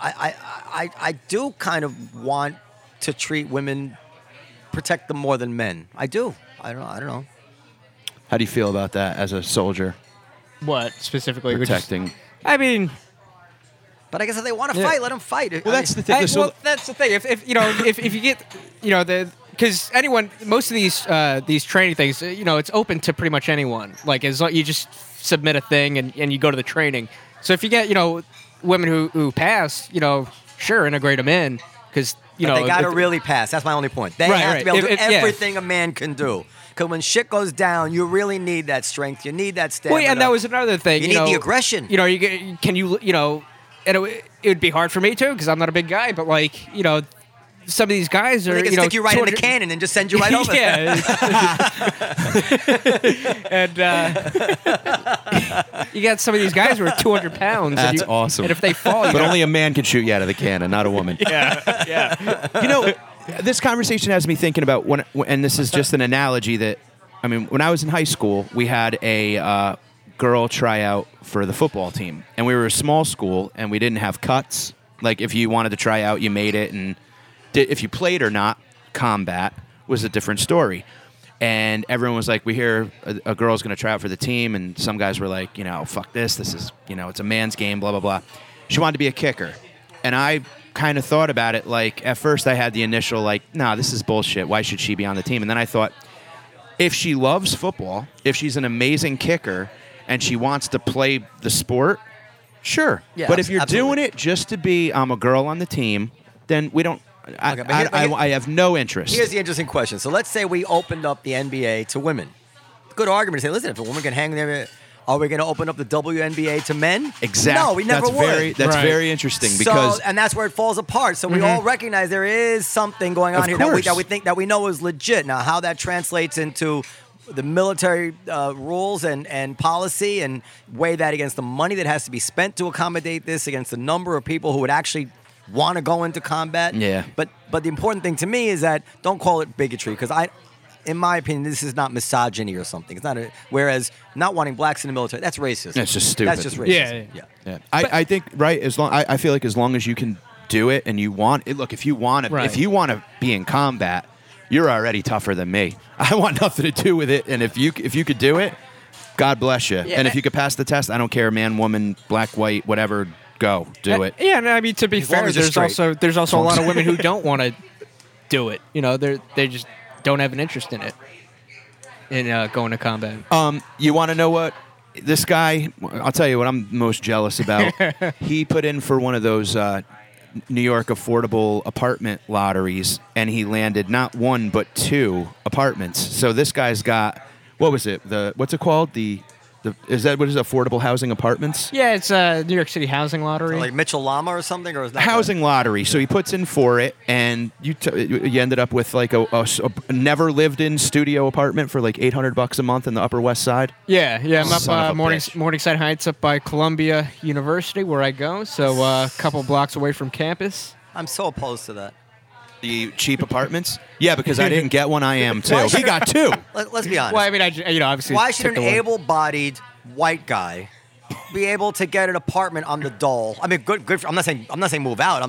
I do kind of want to treat women, protect them more than men. I do. I don't know. How do you feel about that as a soldier What specifically? protecting? I mean, But I guess if they want to fight, let them fight. Well, that's the thing. well, that's the thing. If you know, if you get, you know, because most of these training things, you know, it's open to pretty much anyone. Like as long you just submit a thing and you go to the training. So if you get, you know, women who pass, you know, sure, integrate them in because you know they got to really pass. That's my only point. They have to be able to do everything a man can do. Because when shit goes down, you really need that strength. You need that stamina. Well, and that was another thing. You need the aggression. You know, you know, and it would be hard for me too because I'm not a big guy. But like, you know, some of these guys are. They can stick you right in the cannon and just send you right over. Yeah. And you got some of these guys who are 200 pounds. That's awesome. And if they fall, But only a man can shoot you out of the cannon, not a woman. yeah. You know, this conversation has me thinking about and this is just an analogy that, I mean, when I was in high school, we had a girl try out for the football team, and we were a small school, and we didn't have cuts. Like, if you wanted to try out, you made it, and if you played or not, combat was a different story. And everyone was like, we hear a girl's going to try out for the team, and some guys were like, you know, fuck this is, you know, it's a man's game, blah, blah, blah. She wanted to be a kicker. And I kind of thought about it, like, at first I had the initial, like, nah, this is bullshit. Why should she be on the team? And then I thought, if she loves football, if she's an amazing kicker, and she wants to play the sport, sure. Yeah, but if you're absolutely. doing it just to be, I'm a girl on the team, then we don't, I have no interest. Here's the interesting question. So let's say we opened up the NBA to women. Good argument to say, listen, if a woman can hang there, are we going to open up the WNBA to men? Exactly. No, we never would. That's very interesting because and that's where it falls apart. So we all recognize there is something going on Of here course. that we think that we know is legit. Now, how that translates into the military rules and policy and weigh that against the money that has to be spent to accommodate this, against the number of people who would actually want to go into combat. Yeah. But the important thing to me is that don't call it bigotry, because in my opinion, this is not misogyny or something. It's not. Whereas not wanting blacks in the military, that's racist. That's just stupid. That's just racist. Yeah. Yeah. I think I feel like as long as you can do it and you want it, look, if you want to be in combat, you're already tougher than me. I want nothing to do with it, and if you could do it, God bless you. Yeah. And if you could pass the test, I don't care, man, woman, black, white, whatever, go do it. Yeah, and I mean, to be As long fair, as you're there's also a lot of women who don't want to do it. You know, they just don't have an interest in it, in going to combat. You want to know what this guy? I'll tell you what I'm most jealous about. He put in for one of those New York affordable apartment lotteries, and he landed not one but two apartments. So this guy's got, what was it? What's it called? Is that what is affordable housing apartments? Yeah, it's New York City housing lottery. Like Mitchell Lama or something, or is that Housing lottery. So he puts in for it, and you ended up with like a never lived in studio apartment for like $800 a month in the Upper West Side. Yeah, I'm Son of up a bitch. Morningside Heights, up by Columbia University, where I go. So a couple blocks away from campus. I'm so opposed to that. The cheap apartments? Yeah, because I didn't get one. I am too. Why He should- got two. Let's be honest. Well, I mean, obviously. Why should took an the one. able-bodied white guy be able to get an apartment on the dole? I mean, good. I'm not saying move out.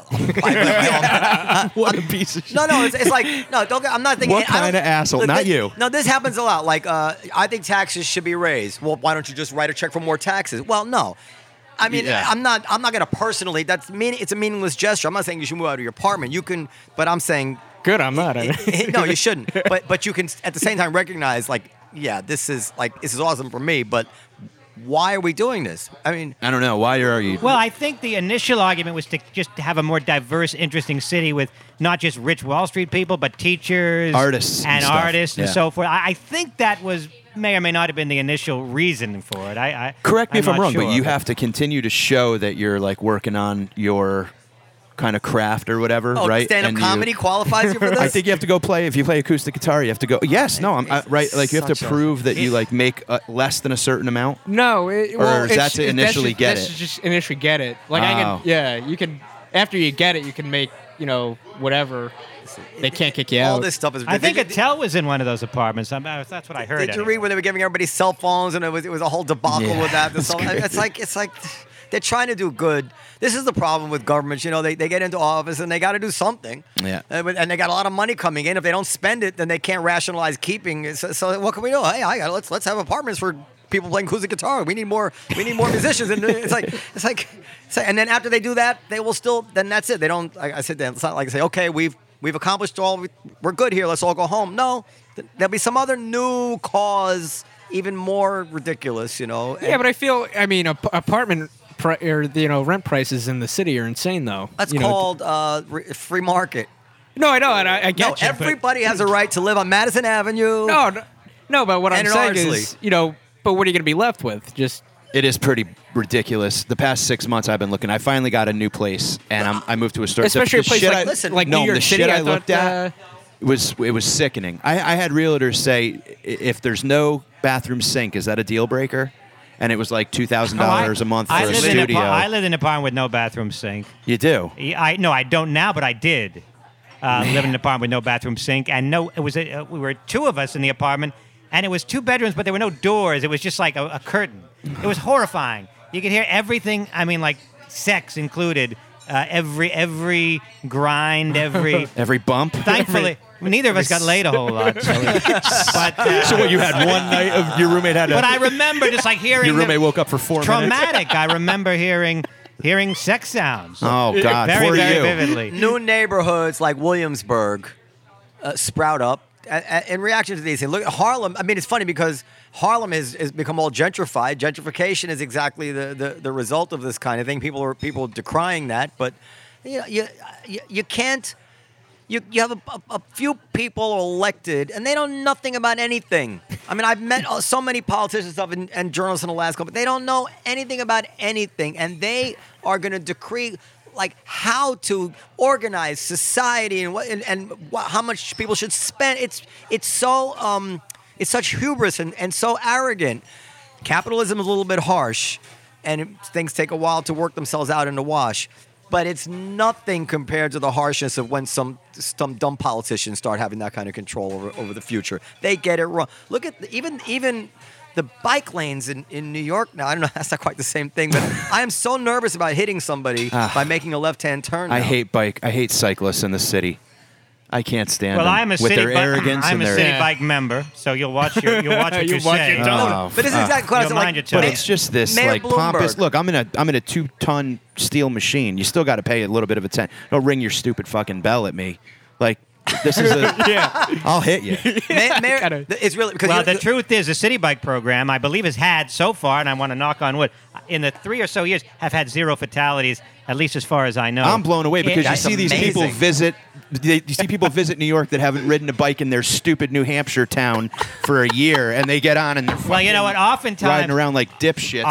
What a piece of shit. No, it's like no. Don't. I'm not thinking. What kind of asshole? Look, Not you. No, this happens a lot. Like, I think taxes should be raised. Well, why don't you just write a check for more taxes? Well, no. I mean, Yeah. I'm not going to personally. It's a meaningless gesture. I'm not saying you should move out of your apartment. You can, but I'm saying Good, I'm not. no, you shouldn't. But you can at the same time recognize, like, yeah, this is awesome for me. But why are we doing this? I mean, I don't know. Why are you? Well, I think the initial argument was to just have a more diverse, interesting city with not just rich Wall Street people, but teachers, Artists and stuff. and Yeah. so forth. I think that may or may not have been the initial reason for it. Correct me if I'm not wrong, sure, but you have to continue to show that you're like working on your kind of craft or whatever, right? stand-up And comedy qualifies you for this. I think you have to go play. If you play acoustic guitar, you have to go. Yes, no, I'm right. Like you have to Such a- prove that you like make less than a certain amount. No, well, is that to initially get that's it? just initially get it. Like Oh. you can. After you get it, you can make whatever. They can't kick you all out. this stuff is. I think did you- Attell was in one of those apartments. That's what I heard. Did you anyway. read when they were giving everybody cell phones and it was a whole debacle Yeah, with that? that's crazy. It's like they're trying to do good. This is the problem with governments. They get into office and they got to do something. Yeah. And they got a lot of money coming in. If they don't spend it, then they can't rationalize keeping it. So what can we do? Hey, let's have apartments for people playing acoustic guitar. We need more musicians. And it's like, and then after they do that, they will still. Then that's it. They don't. I said that. It's not like I say, okay, we've accomplished all. We're good here. Let's all go home. No, there'll be some other new cause, even more ridiculous. Yeah, but I feel. I mean, apartment rent prices in the city are insane, though. That's called free market. No, I know, and I get No, you. everybody has a right to live on Madison Avenue. No, but what I'm And in saying Ardsley. is, but what are you going to be left with? Just It is pretty ridiculous. The past 6 months I've been looking. I finally got a new place, and I moved to a store. especially a place shit like, listen, like no, New York the City. shit I thought, looked at it was sickening. I had realtors say, if there's no bathroom sink, is that a deal breaker? And it was like $2,000 a month for a studio. I lived in an apartment with no bathroom sink. You do? No, I don't now, but I did. Live in an apartment with no bathroom sink, and it was we were two of us in the apartment, and it was 2 bedrooms, but there were no doors. It was just like a curtain. It was horrifying. You could hear everything. I mean, like sex included. Every grind, Every bump. Thankfully, neither of us got laid a whole lot. So what, you had one night of your roommate had but I remember just like hearing your roommate woke up for 4 minutes. traumatic. I remember hearing sex sounds. Oh God, very, poor very you. vividly. New neighborhoods like Williamsburg sprout up in reaction to these things. Look at Harlem. I mean, it's funny because Harlem has become all gentrified. Gentrification is exactly the result of this kind of thing. People decrying that, but you can't. You have a few people elected, and they know nothing about anything. I mean, I've met so many politicians and journalists in the last couple, but they don't know anything about anything, and they are going to decree like how to organize society and how much people should spend. It's so it's such hubris and so arrogant. Capitalism is a little bit harsh, and things take a while to work themselves out in the wash. But it's nothing compared to the harshness of when some dumb politicians start having that kind of control over the future. They get it wrong. Look at even the bike lanes in New York now. I don't know, that's not quite the same thing, but I am so nervous about hitting somebody by making a left-hand turn now. I hate cyclists in the city. I can't stand Well, them I'm a with city their arrogance I'm and a their. city bike member, so you'll watch what you say. But this is exactly what I You'll was mind your like. tone. But it's just this Mayor like pompous. Bloomberg. Look, I'm in a 2-ton steel machine. You still got to pay a little bit of attention. Don't ring your stupid fucking bell at me. Like this is a. I'll hit you. Mayor, it's really because Well, the truth is, the City Bike program, I believe, has had so far, and I want to knock on wood, in the 3 or so years, have had 0 fatalities, at least as far as I know. I'm blown away because you That's see these people amazing. visit. You see people visit New York that haven't ridden a bike in their stupid New Hampshire town for a year, and they get on and they're Well, you know what? riding Oftentimes, around like dipshits.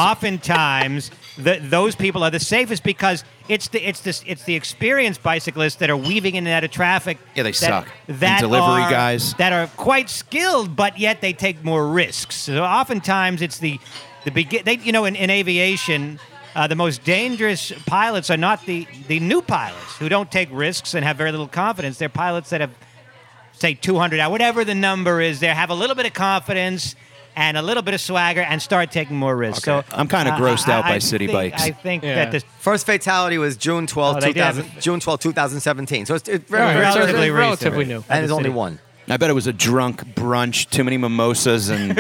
those people are the safest because it's the experienced bicyclists that are weaving in and out of traffic. Yeah, they that, suck. That And delivery are, guys. that are quite skilled, but yet they take more risks. So oftentimes it's the begin. In aviation. The most dangerous pilots are not the new pilots who don't take risks and have very little confidence. They're pilots that have, say, 200 hours, whatever the number is. They have a little bit of confidence and a little bit of swagger and start taking more risks. Okay. So I'm kinda grossed out by city bikes. I think Yeah. that the first fatality was June 12, Oh, they did. 2017. So it's very, Right, very so it's relatively relatively recent. new. and there's only city. one. I bet it was a drunk brunch, too many mimosas, and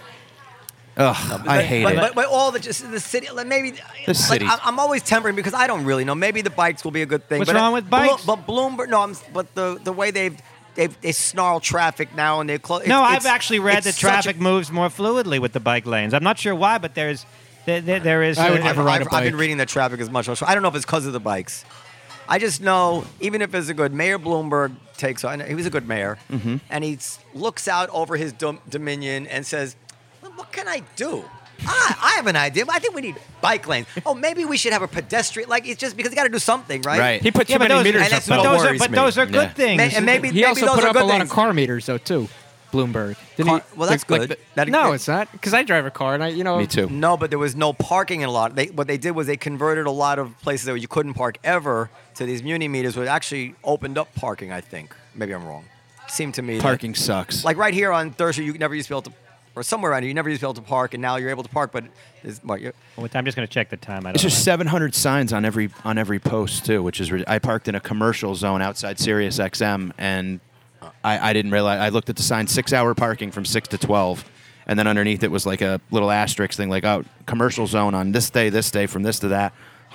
I hate it. But all the city, like maybe The city. I'm always tempering because I don't really know. Maybe the bikes will be a good thing. What's but wrong with bikes? But Bloomberg, no. But the way they snarl traffic now and they close. No, I've actually read that traffic moves more fluidly with the bike lanes. I'm not sure why, but there is. I would never ride a I've been bike. reading that traffic is much. I don't know if it's because of the bikes. I just know, even if it's a good Mayor Bloomberg takes on, he was a good mayor, and he looks out over his dominion and says, "What can I do? I have an idea. I think we need bike lanes. Oh, maybe we should have a pedestrian. Like it's just because you got to do something, right? Right. He put too but many those, meters and up. that's though. what but those are worries but me. those are good Yeah. things. And maybe He also those put are up a good lot things. of car meters though too. Bloomberg. Car- well, that's good. No, it's not because I drive a car and Me too. No, but there was no parking in a lot. What they did was they converted a lot of places that you couldn't park ever to these muni meters, which actually opened up parking. I think maybe I'm wrong. Seemed to me that- Parking sucks. like right here on Thursday, you never used to be able to. or somewhere around here. You never used to be able to park, and now you're able to park. But I'm just going to check the time. I don't There's know. just 700 signs on every post too, which is I parked in a commercial zone outside Sirius XM, and I didn't realize. I looked at the sign, 6-hour parking from 6 to 12, and then underneath it was like a little asterisk thing, like commercial zone on this day, from this to that,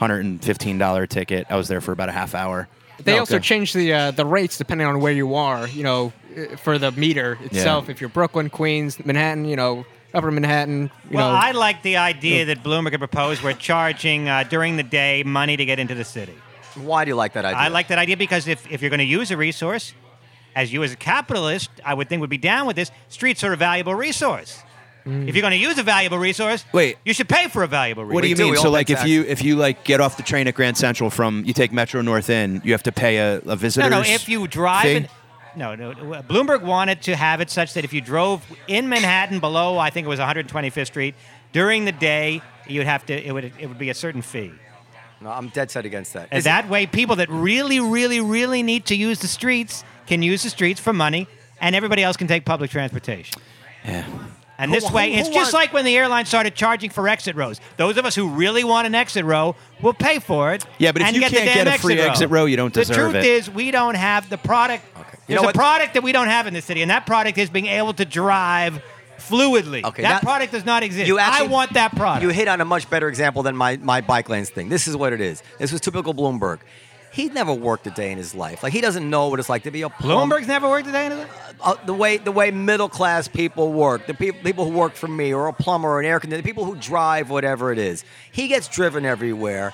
$115 ticket. I was there for about a half hour. They also changed the rates depending on where you are. For the meter itself. Yeah. If you're Brooklyn, Queens, Manhattan, Upper Manhattan. I like the idea that Bloomberg had proposed. We're charging during the day money to get into the city. Why do you like that idea? I like that idea because if you're going to use a resource, as you as a capitalist, I would think would be down with this, streets are a valuable resource. If you're going to use a valuable resource, Wait. you should pay for a valuable resource. What do you do. mean? We So all like pay if you like get off the train at Grand Central you take Metro North in, you have to pay a visitor's No, if you drive... fee? No. Bloomberg wanted to have it such that if you drove in Manhattan below, I think it was 125th Street, during the day, you'd have to. It would be a certain fee. No, I'm dead set against that. And that way, people that really, really, really need to use the streets can use the streets for money, and everybody else can take public transportation. Yeah. And this way, it's just like when the airline started charging for exit rows. Those of us who really want an exit row will pay for it. Yeah, but if and you get the can't damn get a free exit row, you don't deserve The truth it. is, we don't have the product. You There's know a what? product that we don't have in the city, and that product is being able to drive fluidly. Okay, that now- product does not exist. You actually- I want that product. You hit on a much better example than my bike lanes thing. This is what it is. This was typical Bloomberg. He never worked a day in his life. Like, he doesn't know what it's like to be a plumber. Bloomberg's never worked a day in his life? The way middle class people work, the people who work for me, or a plumber, or an air conditioner, the people who drive whatever it is. He gets driven everywhere.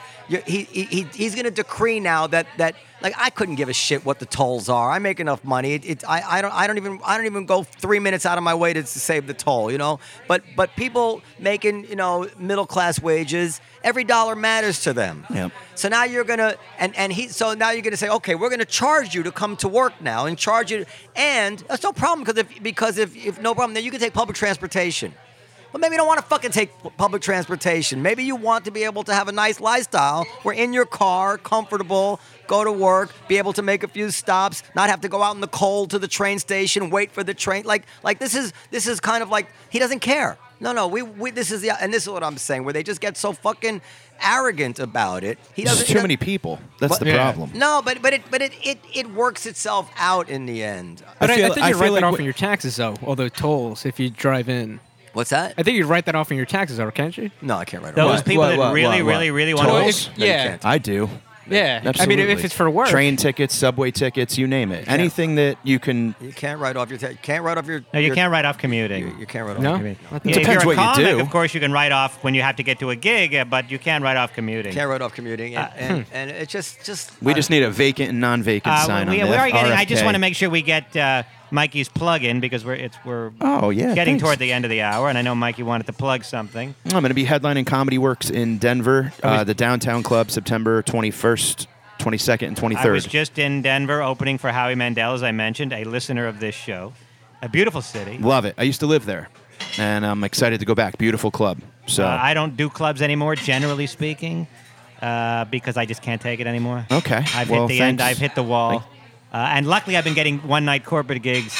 He's going to decree now that like, I couldn't give a shit what the tolls are. I make enough money. I don't even go 3 minutes out of my way to save the toll. But people making middle class wages, every dollar matters to them. Yep. So now you're gonna so now you're gonna say, okay, we're gonna charge you to come to work now, and charge you, and that's no problem because if no problem, then you can take public transportation. But maybe you don't want to fucking take public transportation. Maybe you want to be able to have a nice lifestyle. We're in your car, comfortable, go to work, be able to make a few stops, not have to go out in the cold to the train station, wait for the train. Like this is kind of like he doesn't care. No, we this is what I'm saying, where they just get so fucking arrogant about it. He There's doesn't. too many people. That's the Yeah. problem. No, but it works itself out in the end. But I feel- think I you feel write like that off wh- in your taxes, though, all those tolls, if you drive in. What's that? I think you write that off in your taxes, though, can't you? No, I can't write it. Those What? people that what, really, what? really, really want Tolls? to... No, you Yeah. can't. I do. Yeah. Absolutely. I mean, if it's for work. Train tickets, subway tickets, you name it. Anything that you can. You can't write off your. You can't write off your. No, you your- can't write off commuting. You can't write off. No? Your, If Depends you're a what you comic, do. of course, you can write off when you have to get to a gig, but you can't write off commuting. can't write off commuting, and it's just. We just need a vacant and non-vacant sign on we there. are getting. I just RFK. want to make sure we get Mikey's plug in because we're Oh, yeah, getting thanks. toward the end of the hour, and I know Mikey wanted to plug something. I'm going to be headlining Comedy Works in Denver, the Downtown Club, September 21st, 22nd, and 23rd. I was just in Denver opening for Howie Mandel, as I mentioned, a listener of this show. A beautiful city. Love it. I used to live there, and I'm excited to go back. Beautiful club. So I don't do clubs anymore, generally speaking, because I just can't take it anymore. Okay. I've Well, hit the end. thanks. I've hit the wall. And luckily, I've been getting one-night corporate gigs,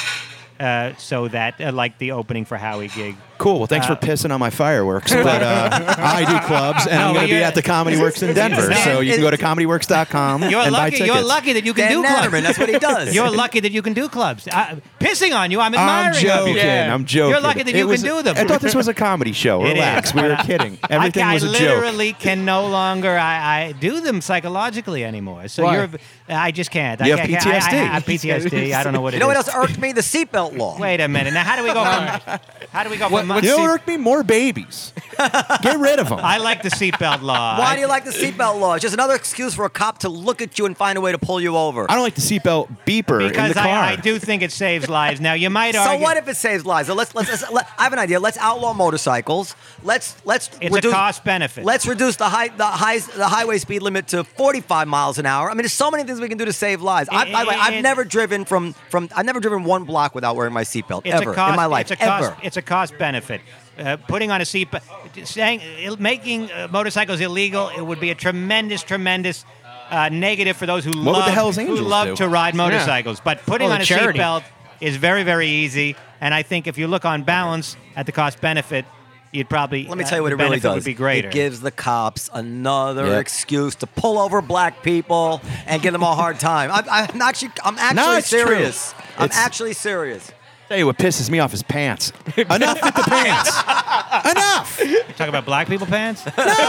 so that, like the opening for Howie gig. cool. Well, thanks for pissing on my fireworks. But I do clubs, and I'm going to be you're- at the Comedy Works in Denver. So you can go to comedyworks.com You're and buy lucky. tickets. You're lucky that you can Dan do clubs. Natterman, that's what he does. You're lucky that you can do clubs. Pissing on you, I'm I'm admiring of joking. you. Yeah. I'm joking. You're lucky that It you was- can do them. I thought this was a comedy show. It Relax. is. We were kidding. Everything I was a joke. literally can no longer I do them psychologically anymore. So Why? I just can't. You I have can't- PTSD. I have PTSD. I don't know what it is. You know what else irked me? The seatbelt law. Wait a minute. Now, how do we go from? How do we go from? You know what irked me? More babies. Get rid of them. I like the seatbelt law. Why do you like the seatbelt law? It's just another excuse for a cop to look at you and find a way to pull you over. I don't like the seatbelt beeper in Because the car. I do think it saves lives. Now you might So argue. what if it saves lives? So I have an idea. Let's outlaw motorcycles. Let's It's a cost benefit. Let's reduce the highway speed limit to 45 miles an hour. I mean, there's so many things we can do to save lives. By the way, I've never driven I've never driven one block without wearing my seatbelt It's ever a cost, in my life. It's a cost. Ever. It's a cost benefit. Putting on a seat, making motorcycles illegal, it would be a tremendous negative for those who What would the Hells who Angels love do? to ride motorcycles. But putting Oh, on the a charity. seatbelt is very, very easy. And I think if you look on balance at the cost benefit, you'd probably Let me tell you what the it really benefit does. would be greater. It gives the cops another Yep. excuse to pull over black people and give them a hard time. I'm actually it's true. serious. I'm It's- actually serious. Tell you what pisses me off is pants. Enough with the pants. Enough. Talk about black people pants.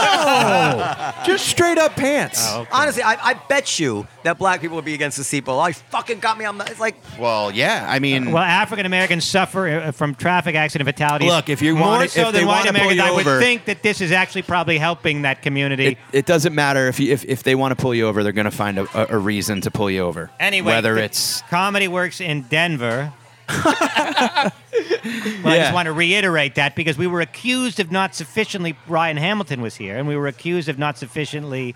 No. Just straight up pants. Oh, okay. Honestly, I bet you that black people would be against the seatbelt. I fucking got me. It's like, Well, yeah. I mean, Well, African Americans suffer from traffic accident fatalities. Look, if you more want it- so if they than white wanna pull Americans, you I would over- think that this is actually probably helping that community. it doesn't matter if they want to pull you over, they're going to find a reason to pull you over. Anyway, whether the it's Comedy Works in Denver. I just want to reiterate that because we were accused of not sufficiently. Ryan Hamilton was here, and we were accused of not sufficiently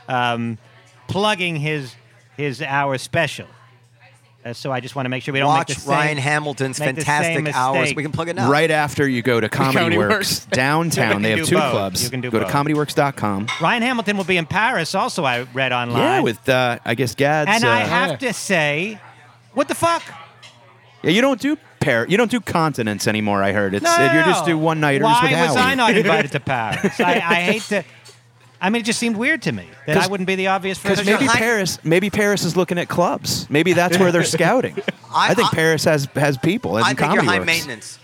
plugging his hour special. So I just want to make sure we don't watch make the same, Ryan Hamilton's make the same fantastic hours. mistake. We can plug it now. right after you go to Comedy Comedy Works Works. downtown. They You have can do two both. clubs. You can do go both. to comedyworks.com. Ryan Hamilton will be in Paris also. I read online. Yeah, with I guess Gad's. and I yeah. have to say, what the fuck? yeah, you don't do you don't do continents anymore. I heard it's No, you just do one nighters Why with Howie. was I not invited to Paris? I hate to. I mean, it just seemed weird to me that I 'Cause- wouldn't be the obvious first. Because maybe choice. Paris is looking at clubs. Maybe that's where they're scouting. I think Paris has people. I And think you're Comedy high Works. maintenance.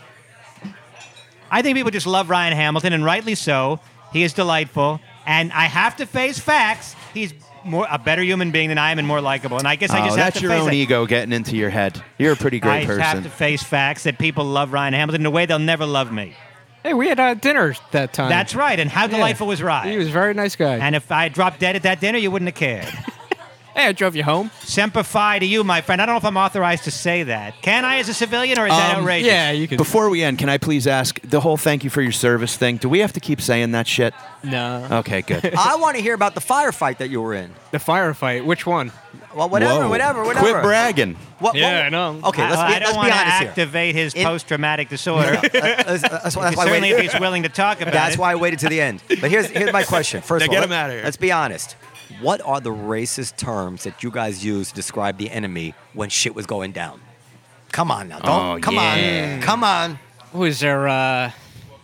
I think people just love Ryan Hamilton, and rightly so. He is delightful, and I have to face facts. He's a better human being than I am, and more likable. And I guess I Oh, just have that's to your face own it. ego getting into your head. You're a pretty great I person. have to face facts that people love Ryan Hamilton in a way they'll never love me. Hey, we had dinner that time. That's right. And how delightful was He Ryan? was a very nice guy. And if I dropped dead at that dinner, you wouldn't have cared. Hey, I drove you home. Semper Fi to you, my friend. I don't know if I'm authorized to say that. Can I as a civilian, or is that outrageous? Yeah, you could. Before we end, can I please ask the whole thank you for your service thing? Do we have to keep saying that shit? No. Okay, good. I want to hear about the firefight that you were in. The firefight. Which one? Well, whatever, Whoa. whatever. Quit bragging. I know. Okay, I let's don't be want to honest here. activate his In- post-traumatic disorder. That's why I Certainly, if waited. he's willing to talk about That's it. why I waited to the end. But here's my question. First Now of all, get him outta here. let's be honest. What are the racist terms that you guys use to describe the enemy when shit was going down? Come on now, don't. Oh, come yeah. on, come on. Was there,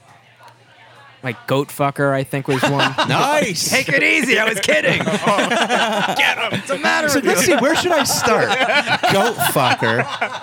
like, goat fucker, I think was one. Nice. Take it easy. I was kidding. Get him. What's the matter So with you? let's see. Where should I start? Goat fucker.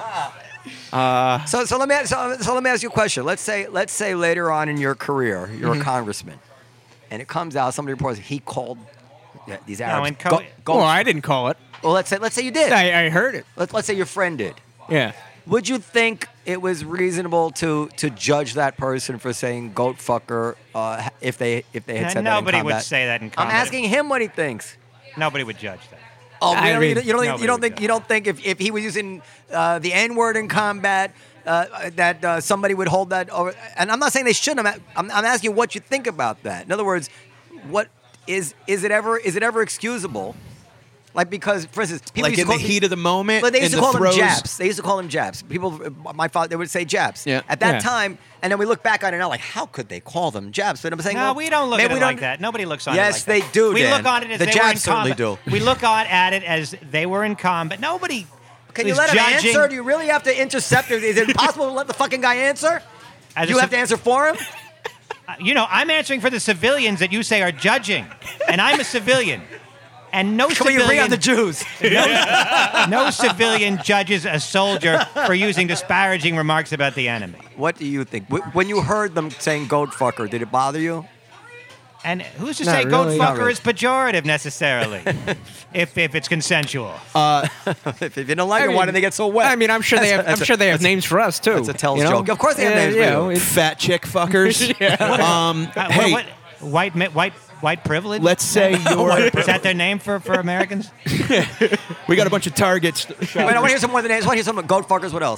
So let me ask you a question. Let's say later on in your career, you're a congressman, and it comes out somebody reports he called these Arabs. in Well, I didn't call it. Well, let's say you did. I heard it. Let's say your friend did. Yeah. Would you think it was reasonable to judge that person for saying "goat fucker" if they had said that in Nobody would combat? say that in I'm combat. asking him what he thinks. Nobody would judge that. Oh, I really? mean, you nobody would don't think if he was using the N word in combat that somebody would hold that over? And I'm not saying they shouldn't. I'm asking you what you think about that. In other words, what is it ever excusable? Like, because, for instance, people Like used in to the call, heat of the moment. but they used in to call the them throes. Japs. They used to call them Japs. People, my father, they would say Japs. Yeah. At that Yeah. time, and then we look back on it now, like, how could they call them Japs? But I'm saying, No, well, we don't look maybe at we it don't- like that. Nobody looks on Yes, it like they that. do, We Dan. look on it as The they Japs were in certainly combat. do. We look on at it as they were in combat. Nobody Can you is let him judging. answer? Do you really have to intercept? Is it impossible to let the fucking guy answer? As You a have to answer for him? I'm answering for the civilians that you say are judging, and I'm a civilian. And no Come on, you bring civilian, on the Jews. no civilian judges a soldier for using disparaging remarks about the enemy. What do you think? When you heard them saying "goat fucker," did it bother you? And who's to Not say really. goat Not fucker really. is pejorative necessarily, if it's consensual? If you don't like it, why do they get so wet? I mean, I'm sure they have. I'm sure they have names for us too. that's a Tell's you know? joke. Of course they have names for you you. know, Fat chick fuckers. Hey, White privilege? let's say you're. Is that their name for Americans? We got a bunch of targets. Wait, I want to hear some more of the names. I want to hear some of goat fuckers. What else?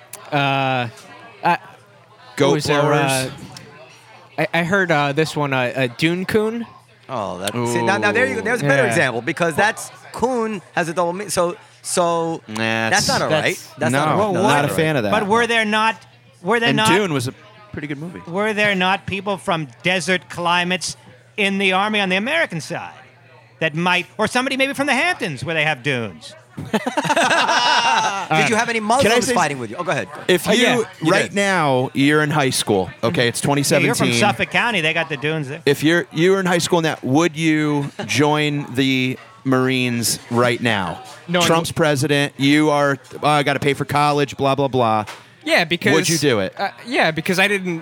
Goat was there, blowers. I heard this one, Dune Coon. Oh, that. See, now there you go. There's a better Yeah. example because that's coon has a double meaning. So that's not all right. That's no, not all right. no, not a fan of that. But were there not? And Dune was a pretty good movie. Were there not people from desert climates in the army on the American side? that might, or somebody maybe from the Hamptons where they have dunes. Did you have any Muslims say- fighting with you? Oh, go ahead. If you, yeah, you right did. now, you're in high school, okay, it's Yeah, 2017. you're from Suffolk County. They got the dunes there. If you're in high school now, would you join the Marines right now? No, Trump's president. You are. I got to pay for college. Blah blah blah. Yeah, because Would you do it? Yeah, because I didn't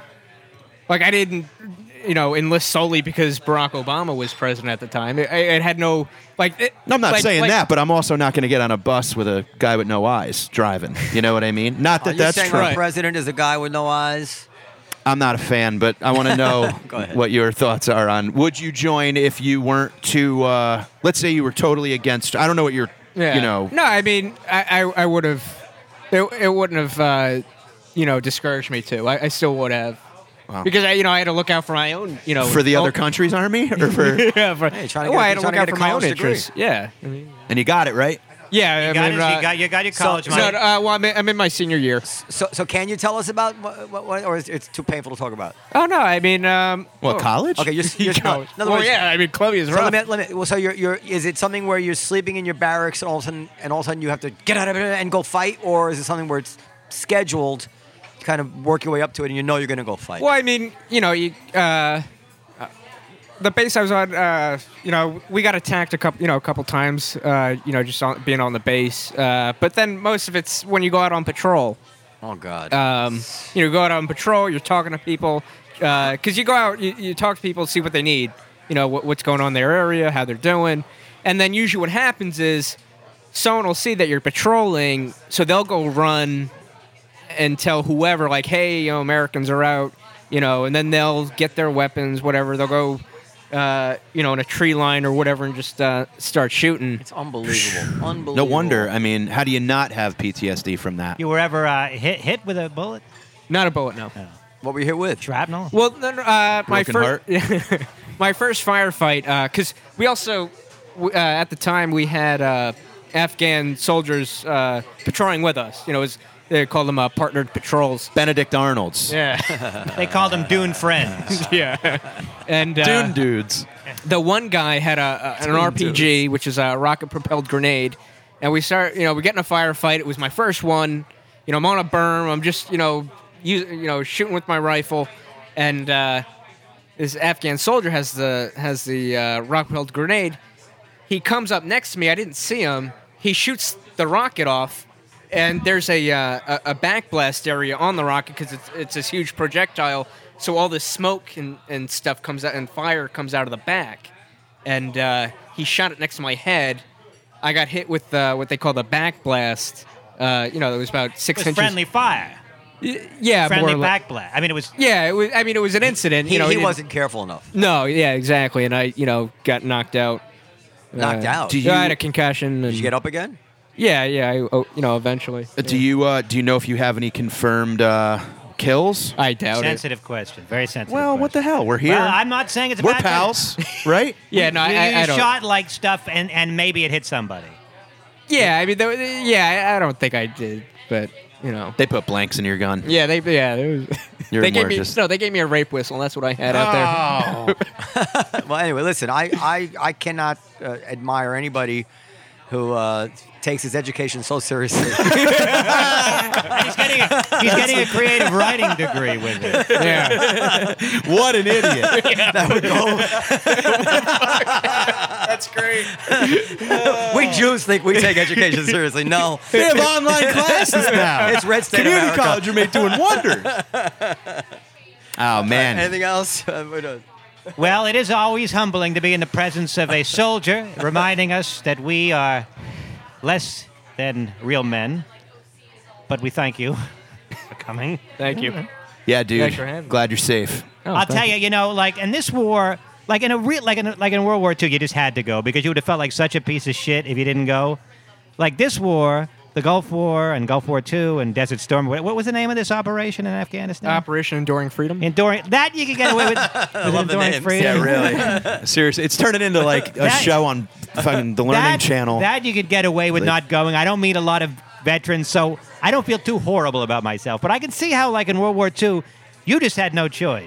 enlist solely because Barack Obama was president at the time. It had no like. No, I'm not like- saying like- that, but I'm also not going to get on a bus with a guy with no eyes driving. You know what I mean? Not Are that you that's saying true. our president is a guy with no eyes? I'm not a fan, but I want to know Go ahead. what your thoughts are on. Would you join if you weren't too? Let's say you were totally against. I don't know what you're. Yeah. You know. No, I mean, I would have. It wouldn't have, discouraged me too. I still would have. Wow. Because I had to look out for my own, For the other country's army, or for yeah, for, Hey, trying to well, get- I had to trying look to out get a for my own college degree. interests. Yeah, I mean, and you got it right. yeah. You got your college money. well, I'm in my senior year. So can you tell us about what or is it's too painful to talk about? Oh no, I mean, What college? Okay, you're no, in other well, words, yeah, I mean, Columbia's So rough. let me. Well, so you're. Is it something where you're sleeping in your barracks and all of a sudden you have to get out of it and go fight, or is it something where it's scheduled, you kind of work your way up to it and you know you're going to go fight? Well, I mean, the base I was on, we got attacked a couple times, just being on the base. But then most of it's when you go out on patrol. Oh God. Go out on patrol, you're talking to people, because you go out, you talk to people, see what they need, what's going on in their area, how they're doing. And then usually what happens is someone will see that you're patrolling, so they'll go run and tell whoever, like, hey, Americans are out, and then they'll get their weapons, whatever. They'll go, in a tree line or whatever and just start shooting. It's unbelievable. Unbelievable. No wonder. I mean, how do you not have PTSD from that? You were ever hit with a bullet? Not a bullet, no. What were you hit with? Shrapnel? Well, my Broken first my first firefight, because we also at the time we had Afghan soldiers patrolling with us. They called them partnered patrols. Benedict Arnold's. Yeah, They called them Dune friends. yeah. And Dune dudes. the one guy had an RPG, which is a rocket-propelled grenade, and we start. We get in a firefight. It was my first one. I'm on a berm. I'm just shooting with my rifle, and this Afghan soldier has the rocket-propelled grenade. He comes up next to me. I didn't see him. He shoots the rocket off. And there's a backblast area on the rocket because it's this huge projectile. So all this smoke and stuff comes out, and fire comes out of the back. And he shot it next to my head. I got hit with what they call the backblast. It was about 6 It was inches. friendly fire. Yeah, Friendly more or less. backblast. I mean, it was. Yeah, it was. I mean, it was an incident. He didn't- wasn't careful enough. No, yeah, exactly. And I, got knocked out. Knocked out. Do Did you- I had a concussion. And, you get up again? Yeah. Eventually. Do you know if you have any confirmed kills? I doubt it. Sensitive question. Very sensitive. Well, what the question. hell? We're here. Well, I'm not saying it's a We're bad pals, right? Yeah, no, You I don't. shot like stuff and maybe it hit somebody. Yeah, I mean, I don't think I did, but They put blanks in your gun. there was. You're they gave more me just- they gave me a rape whistle. That's what I had out there. Well, anyway, listen. I cannot admire anybody who takes his education so seriously. He's getting a creative writing degree with it. Yeah, What an idiot! that's great. We Jews think we take education seriously. No, They have online classes now. it's Red State Community America. college are made doing wonders. Oh man. Anything else? Well, it is always humbling to be in the presence of a soldier, reminding us that we are less than real men. But we thank you for coming. Thank you. Yeah, dude. Thanks for having me. Glad you're safe. Oh, I'll thank tell you, in this war, like in World War II, you just had to go because you would have felt like such a piece of shit if you didn't go. Like this war, the Gulf War and Gulf War II and Desert Storm. What was the name of this operation in Afghanistan? Operation Enduring Freedom. Enduring that you could get away with. Was it Enduring names. Freedom? Yeah, really. Seriously, it's turning into like a That- show on fucking the Learning Channel. That you could get away with not going. I don't meet a lot of veterans, so I don't feel too horrible about myself. But I can see how, like in World War II, you just had no choice.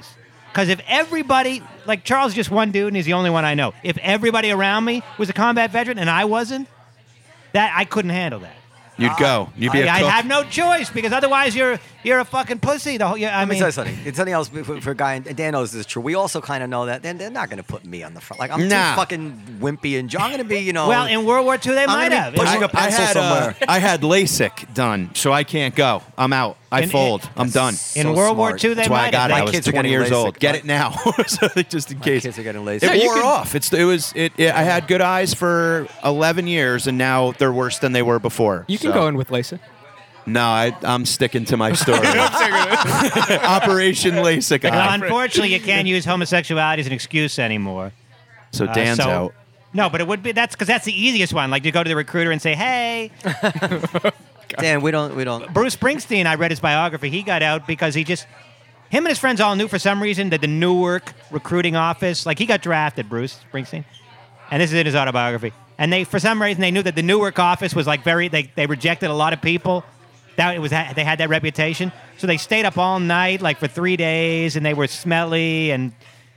Because if everybody, like Charles is just one dude and he's the only one I know. If everybody around me was a combat veteran and I wasn't, that I couldn't handle that. You'd go. You'd be a I cook. have no choice because otherwise you're a fucking pussy. The whole, Let me tell you something. It's something else for a guy, and Dan knows this is true. We also kind of know that they're not going to put me on the front. Like, I'm Nah. too fucking wimpy, and I'm going to be, well, in World War II they might gonna be have. pushing a pencil somewhere. I had LASIK done, so I can't go. I'm out. I fold. I'm done. In so World War smart. II they That's why I might got have. it. I My was kids are 20 getting years old. LASIK. Get it now, so just in case. kids are getting LASIK. It Yeah, wore off. I had good eyes for 11 years, and now they're worse than they were before. You can So- go in with LASIK. No, I'm sticking to my story. Operation LASIK Well, eye. unfortunately, you can't use homosexuality as an excuse anymore. So Dan's so- out. No, but it would be that's the easiest one. Like you go to the recruiter and say, "Hey, Dan, we don't. Bruce Springsteen." I read his biography. He got out because him and his friends all knew for some reason that the Newark recruiting office, like he got drafted, Bruce Springsteen, and this is in his autobiography. And for some reason they knew that the Newark office was like they rejected a lot of people. They had that reputation, so they stayed up all night like for 3 days, and they were smelly and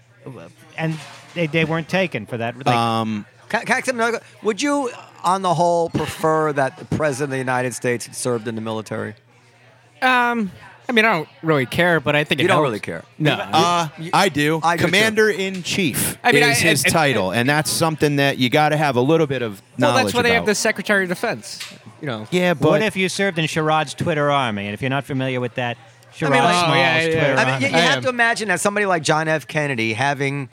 they weren't taken for that. Like, Can I ask another? Would you, on the whole, prefer that the president of the United States had served in the military? I mean, I don't really care, but I think You it don't helps. really care. No. I do. I do too. Commander-in-Chief I mean, is his title, and that's something that you got to have a little bit of knowledge well, that's why they have about. the Secretary of Defense. You know. Yeah, but what if you served in Sherrod's Twitter army? And if you're not familiar with that, Sherrod like- Small's Oh, yeah, yeah. Twitter I mean, army. you have to imagine that somebody like John F. Kennedy, having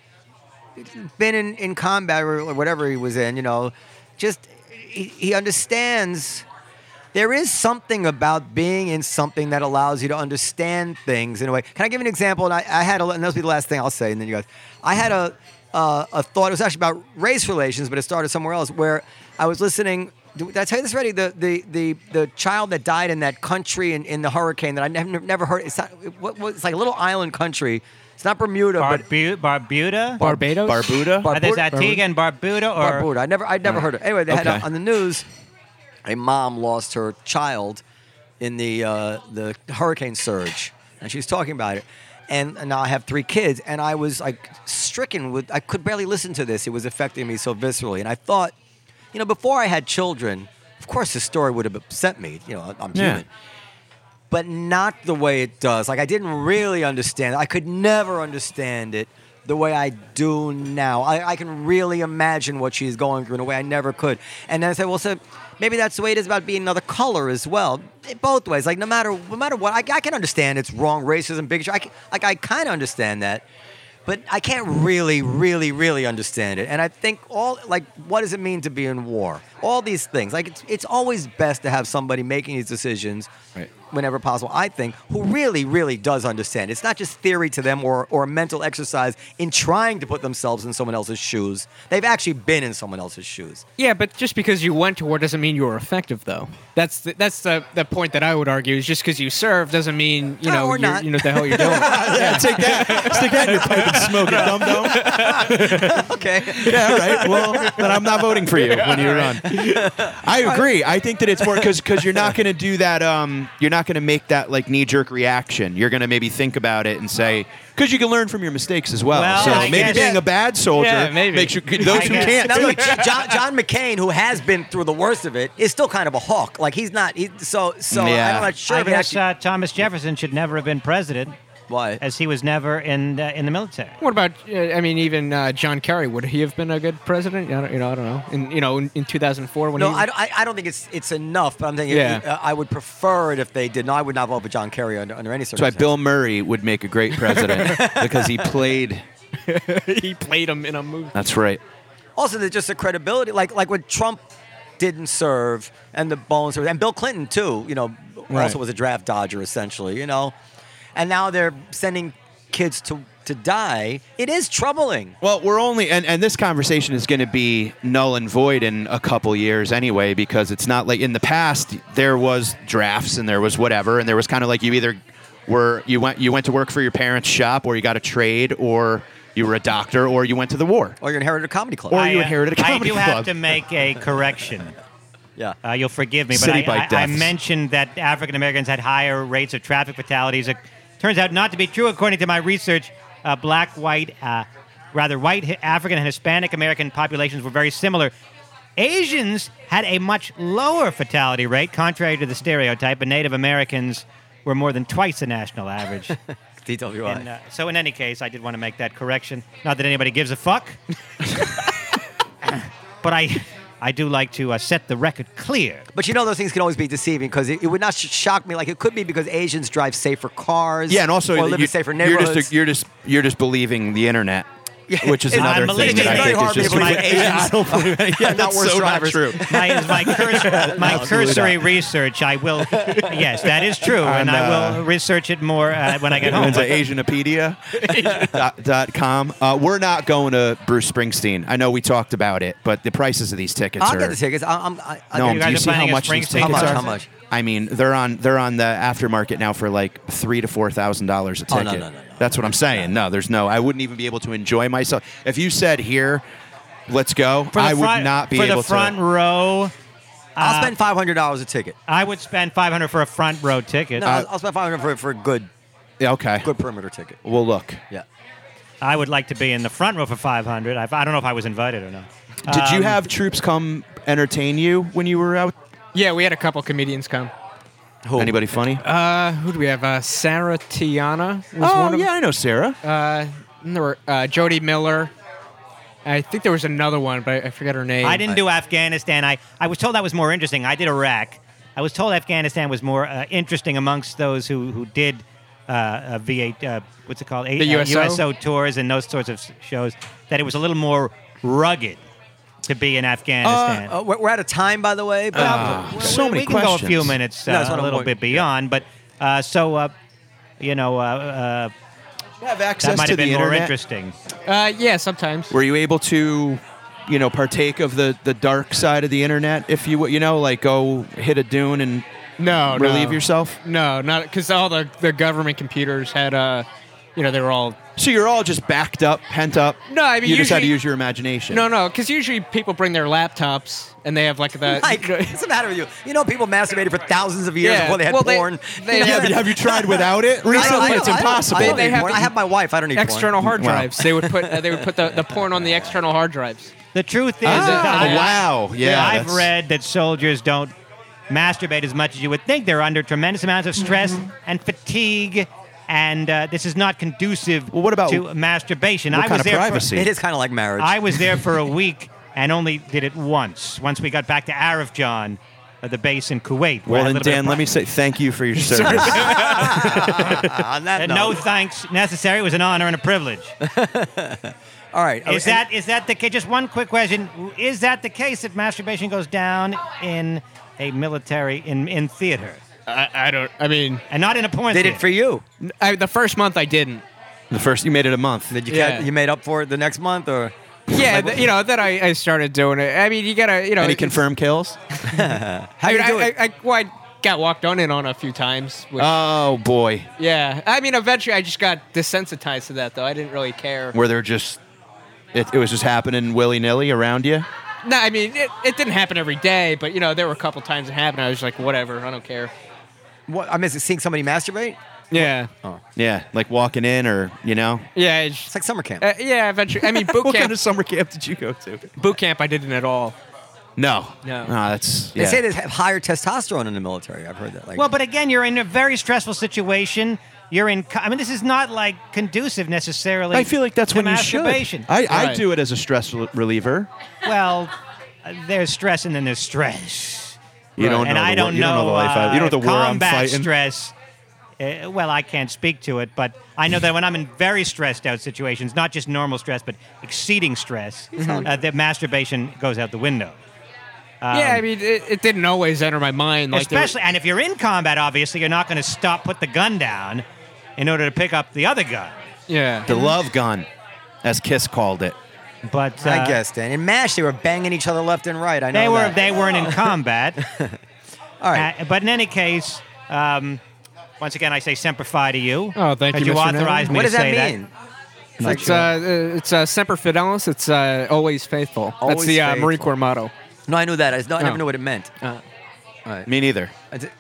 been in combat or whatever he was in, just he understands. There is something about being in something that allows you to understand things in a way. Can I give an example? And I had and this will be the last thing I'll say, and then you guys. I had a thought. It was actually about race relations, but it started somewhere else. Where I was listening. Did I tell you this already? The child that died in that country in the hurricane that I never heard. It's not. It's like a little island country. It's not Bermuda, but Barbuda? Barbados. Barbuda? There's Antigua and Barbuda, or Barbuda. I'd never heard of it. Anyway, they had Okay. on the news, a mom lost her child in the hurricane surge, and she's talking about it. And now I have 3 kids, and I was like stricken with. I could barely listen to this. It was affecting me so viscerally, and I thought, before I had children, of course, this story would have upset me. I'm Yeah. human. But not the way it does. Like, I didn't really understand it. I could never understand it the way I do now. I can really imagine what she's going through in a way I never could. And then I said, well, so maybe that's the way it is about being another color as well. Both ways. Like, no matter what, I can understand it's wrong, racism, bigotry. I kind of understand that. But I can't really, really, really understand it. And I think what does it mean to be in war? All these things. Like, it's always best to have somebody making these decisions whenever possible, I think, who really, really does understand. It's not just theory to them or a mental exercise in trying to put themselves in someone else's shoes. They've actually been in someone else's shoes. Yeah, but just because you went to war doesn't mean you were effective, though. That's the point that I would argue. Is just because you serve doesn't mean or you're, not. you know what the hell you're doing. Yeah, take that. Stick that in your pipe and smoke it, dum-dum. Okay. Yeah, all right. Well, then I'm not voting for you when you run. I agree. I think that it's more because you're not going to do that. You're not going to make that like knee-jerk reaction. You're going to maybe think about it and say, because you can learn from your mistakes as well. Well, so I maybe guess- being a bad soldier Yeah, maybe. makes you those who guess. can't. Now do look, it. John McCain, who has been through the worst of it, is still kind of a hawk. Like, he's not. So Yeah. I'm not sure. I if it guess actually, Thomas Jefferson should never have been president, why? as he was never in the military. What about? Even John Kerry, would he have been a good president? I don't know. In 2004 when No, he I don't think it's enough. But I'm thinking Yeah. I would prefer it if they did. No, I would not vote for John Kerry under any That's why circumstance. Bill Murray would make a great president because he played. he played him in a movie. That's right. Also, there's just a credibility, like when Trump didn't serve, and the Bones, and Bill Clinton too. Right. Also was a draft dodger essentially. And now they're sending kids to die. It is troubling. Well, we're only, and this conversation is going to be null and void in a couple years anyway, because it's not like in the past there was drafts and there was whatever, and there was kind of like you either you went to work for your parents' shop, or you got a trade, or you were a doctor, or you went to the war. Or you inherited a comedy club. Or you inherited a comedy I do club. have to make a correction. Yeah. You'll forgive me, but City bike I deaths. mentioned that African Americans had higher rates of traffic fatalities. It turns out not to be true according to my research. black, white, white African and Hispanic American populations were very similar. Asians had a much lower fatality rate, contrary to the stereotype, but Native Americans were more than twice the national average. DWI. And, so in any case, I did want to make that correction. Not that anybody gives a fuck. But I do like to set the record clear. But you know those things can always be deceiving because it would not shock me. Like it could be because Asians drive safer cars. Yeah, and also or live in safer neighborhoods. You're just believing the internet. Which is another thing that I think is just I don't believe Asians are not worse drivers. True. My cursory research, I will. Yes, that is true, and I will research it more when I get home. It's Asianopedia.com. We're not going to Bruce Springsteen. I know we talked about it, but the prices of these tickets I'll are. get the tickets. No, You guys do you are see how planning a much these Springsteen tickets concert? are? How much? I mean, they're on the aftermarket now for like $3,000 to $4,000 a ticket. No. That's what I'm saying. No, there's no. I wouldn't even be able to enjoy myself if you said here, let's go. I would not be able to. For the front row, I'll spend $500 a ticket. I would spend $500 for a front row ticket. No, I'll spend $500 for a good Okay. perimeter ticket. We'll look. Yeah. I would like to be in the front row for $500. I don't know if I was invited or not. Did you have troops come entertain you when you were out? Yeah, we had a couple comedians come. Anybody funny? Who do we have? Sarah Tiana was one Oh of them. yeah, I know Sarah. And there were Jody Miller. I think there was another one, but I forget her name. I didn't do Afghanistan. I was told that was more interesting. I did Iraq. I was told Afghanistan was more interesting amongst those who did V8, what's it called? The USO? USO tours and those sorts of shows, that it was a little more rugged to be in Afghanistan. We're out of time, by the way. But so many we can go a few questions. minutes, No, that's what a I'm little wondering. bit beyond, but You have that access might to have the been more internet. interesting. Yeah, sometimes. Were you able to, partake of the dark side of the internet? If you like go hit a dune and No, relieve yourself? No, not because all the government computers had, they were all. So you're all just backed up, pent up. No, I mean you just had to usually- use your imagination. No, because usually people bring their laptops and they have like the. Mike, what's the matter with you? You know, people masturbated for thousands of years Yeah, before they had well, porn. they You know, have- Have you tried without it I recently? don't- It's I don't- impossible. I don't They need have porn. the I have my wife. I don't need external hard Wow. drives. They would put the porn on the external hard drives. The truth is, that wow. Yeah. I've that's- read that soldiers don't masturbate as much as you would think. They're under tremendous amounts of stress and fatigue, and this is not conducive Well, what about- to masturbation. what I kind was of there privacy? It is kind of like marriage. I was there for a week and only did it once. Once we got back to Arifjan, the base in Kuwait. where I Well, had a then, little bit Dan, of let me say thank you for your service. On that no note. thanks necessary. It was an honor and a privilege. All right. Is that the case? Just one quick question: is that the case that masturbation goes down in a military in theater I don't. I mean, and not in a porn They theater? did for you. the first month I didn't. The first, you made it a month. Did you Yeah. you made up for it the next month or? Yeah, then I started doing it. I mean, you gotta, Any confirmed kills? How do you do it? I got walked on it on a few times. Which, Oh boy, yeah, I mean, eventually I just got desensitized to that, though. I didn't really care. where they're just it was just happening willy nilly around you. No, I mean, it didn't happen every day, but there were a couple times it happened. I was like, whatever, I don't care. What, I mean, seeing somebody masturbate? Yeah, Yeah, like walking in or yeah, It's like summer camp. yeah. Eventually, I mean, boot What camp. kind of summer camp did you go to? Boot camp, I didn't at all. No, No. that's They yeah. say they have higher testosterone in the military. I've heard that. Like, Well, but again, you're in a very stressful situation. You're in. I mean, this is not like conducive necessarily. I feel like that's to when you should. masturbation. I Right. do it as a stress reliever. Well, there's stress and then there's stress. You don't and know. I don't you don't know the life. You don't know if the war I'm combat fighting. stress. Well, I can't speak to it, but I know that when I'm in very stressed out situations, not just normal stress, but exceeding stress, that masturbation goes out the window. Yeah, I mean, it didn't always enter my mind. Like Especially, and if you're in combat, obviously, you're not going to put the gun down in order to pick up the other gun. yeah. The love gun, as Kiss called it. But I guess, Dan. In MASH, they were banging each other left and right. I know they weren't in combat. All right. But in any case, once again, I say semper fi to you. Oh, thank that you, you Mr. authorized me What to does that say mean? It's Semper Fidelis. It's always faithful. Always That's the Marine faithful. Corps motto. No, I knew that. I never Oh. knew what it meant. Me neither.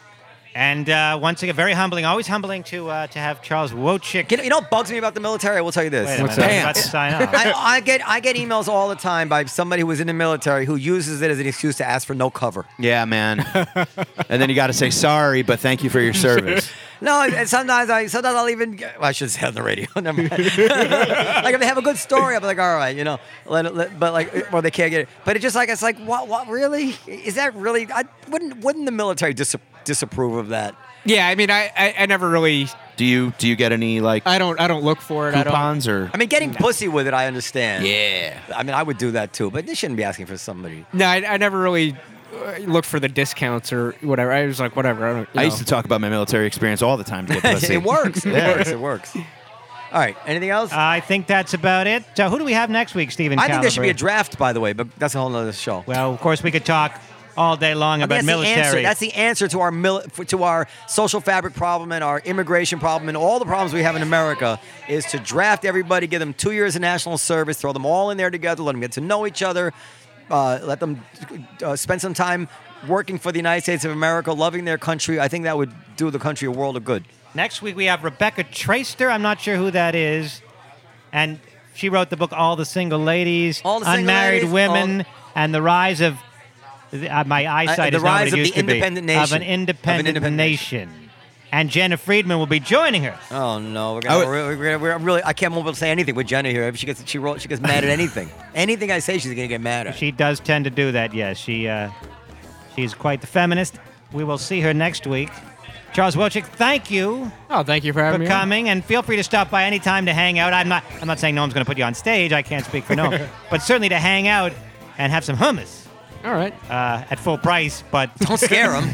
And once again, very humbling, always humbling to have Charles Wojcik. You know what bugs me about the military? I will tell you this. Wait a What's minute, that? I was about to sign off. I get emails all the time by somebody who was in the military who uses it as an excuse to ask for no cover. Yeah, man. And then you got to say sorry, but thank you for your service. No, and sometimes I'll even well, I should say on the radio. Never mind. Like if they have a good story, I'll be like, all right, you know. But like, well, they can't get it. But it's like, what? Really? Is that really? Wouldn't the military disapprove of that? Yeah, I mean, I never really. Do you get any like I don't look for it. coupons or? I mean, getting pussy with it, I understand. Yeah. I mean, I would do that too, but they shouldn't be asking for somebody. No, I never really look for the discounts or whatever. I was like, whatever. I don't. I used to talk about my military experience all the time to get pussy. It works. It works. All right. Anything else? I think that's about it. So who do we have next week, Stephen? I think there should be a Calabria? draft, by the way, but that's a whole other show. Well, of course, we could talk all day long about military. That's the answer to our social fabric problem and our immigration problem and all the problems we have in America is to draft everybody, give them 2 years of national service, throw them all in there together, let them get to know each other, let them spend some time working for the United States of America, loving their country. I think that would do the country a world of good. Next week, we have Rebecca Traister. I'm not sure who that is. And she wrote the book All the Single Ladies, All the Single Unmarried Ladies, Women, and the Rise of... my eyesight the is not what rise it of used the to be. independent nation. Of an independent nation. And Jenna Friedman will be joining her. Oh no, we're really. I can't move to say anything with Jenna here. She gets mad at anything. Anything I say, she's gonna get mad at. She does tend to do that, yes. She's quite the feminist. We will see her next week. Charles Wojcik, thank you Oh, thank you for having for me. coming, and feel free to stop by any time to hang out. I'm not saying no one's going to put you on stage. I can't speak for no one, but certainly to hang out and have some hummus On. All right. at full price. But Don't scare him.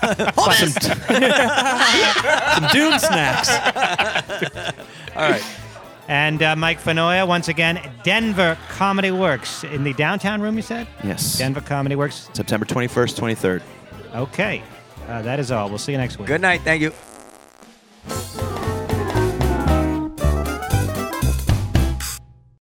Some Dune snacks. All right. and Mike Fanoia once again, Denver Comedy Works in the downtown room. You said Yes. Denver Comedy Works. September 21st, 23rd. Okay, that is all. We'll see you next week. Good night. Thank you.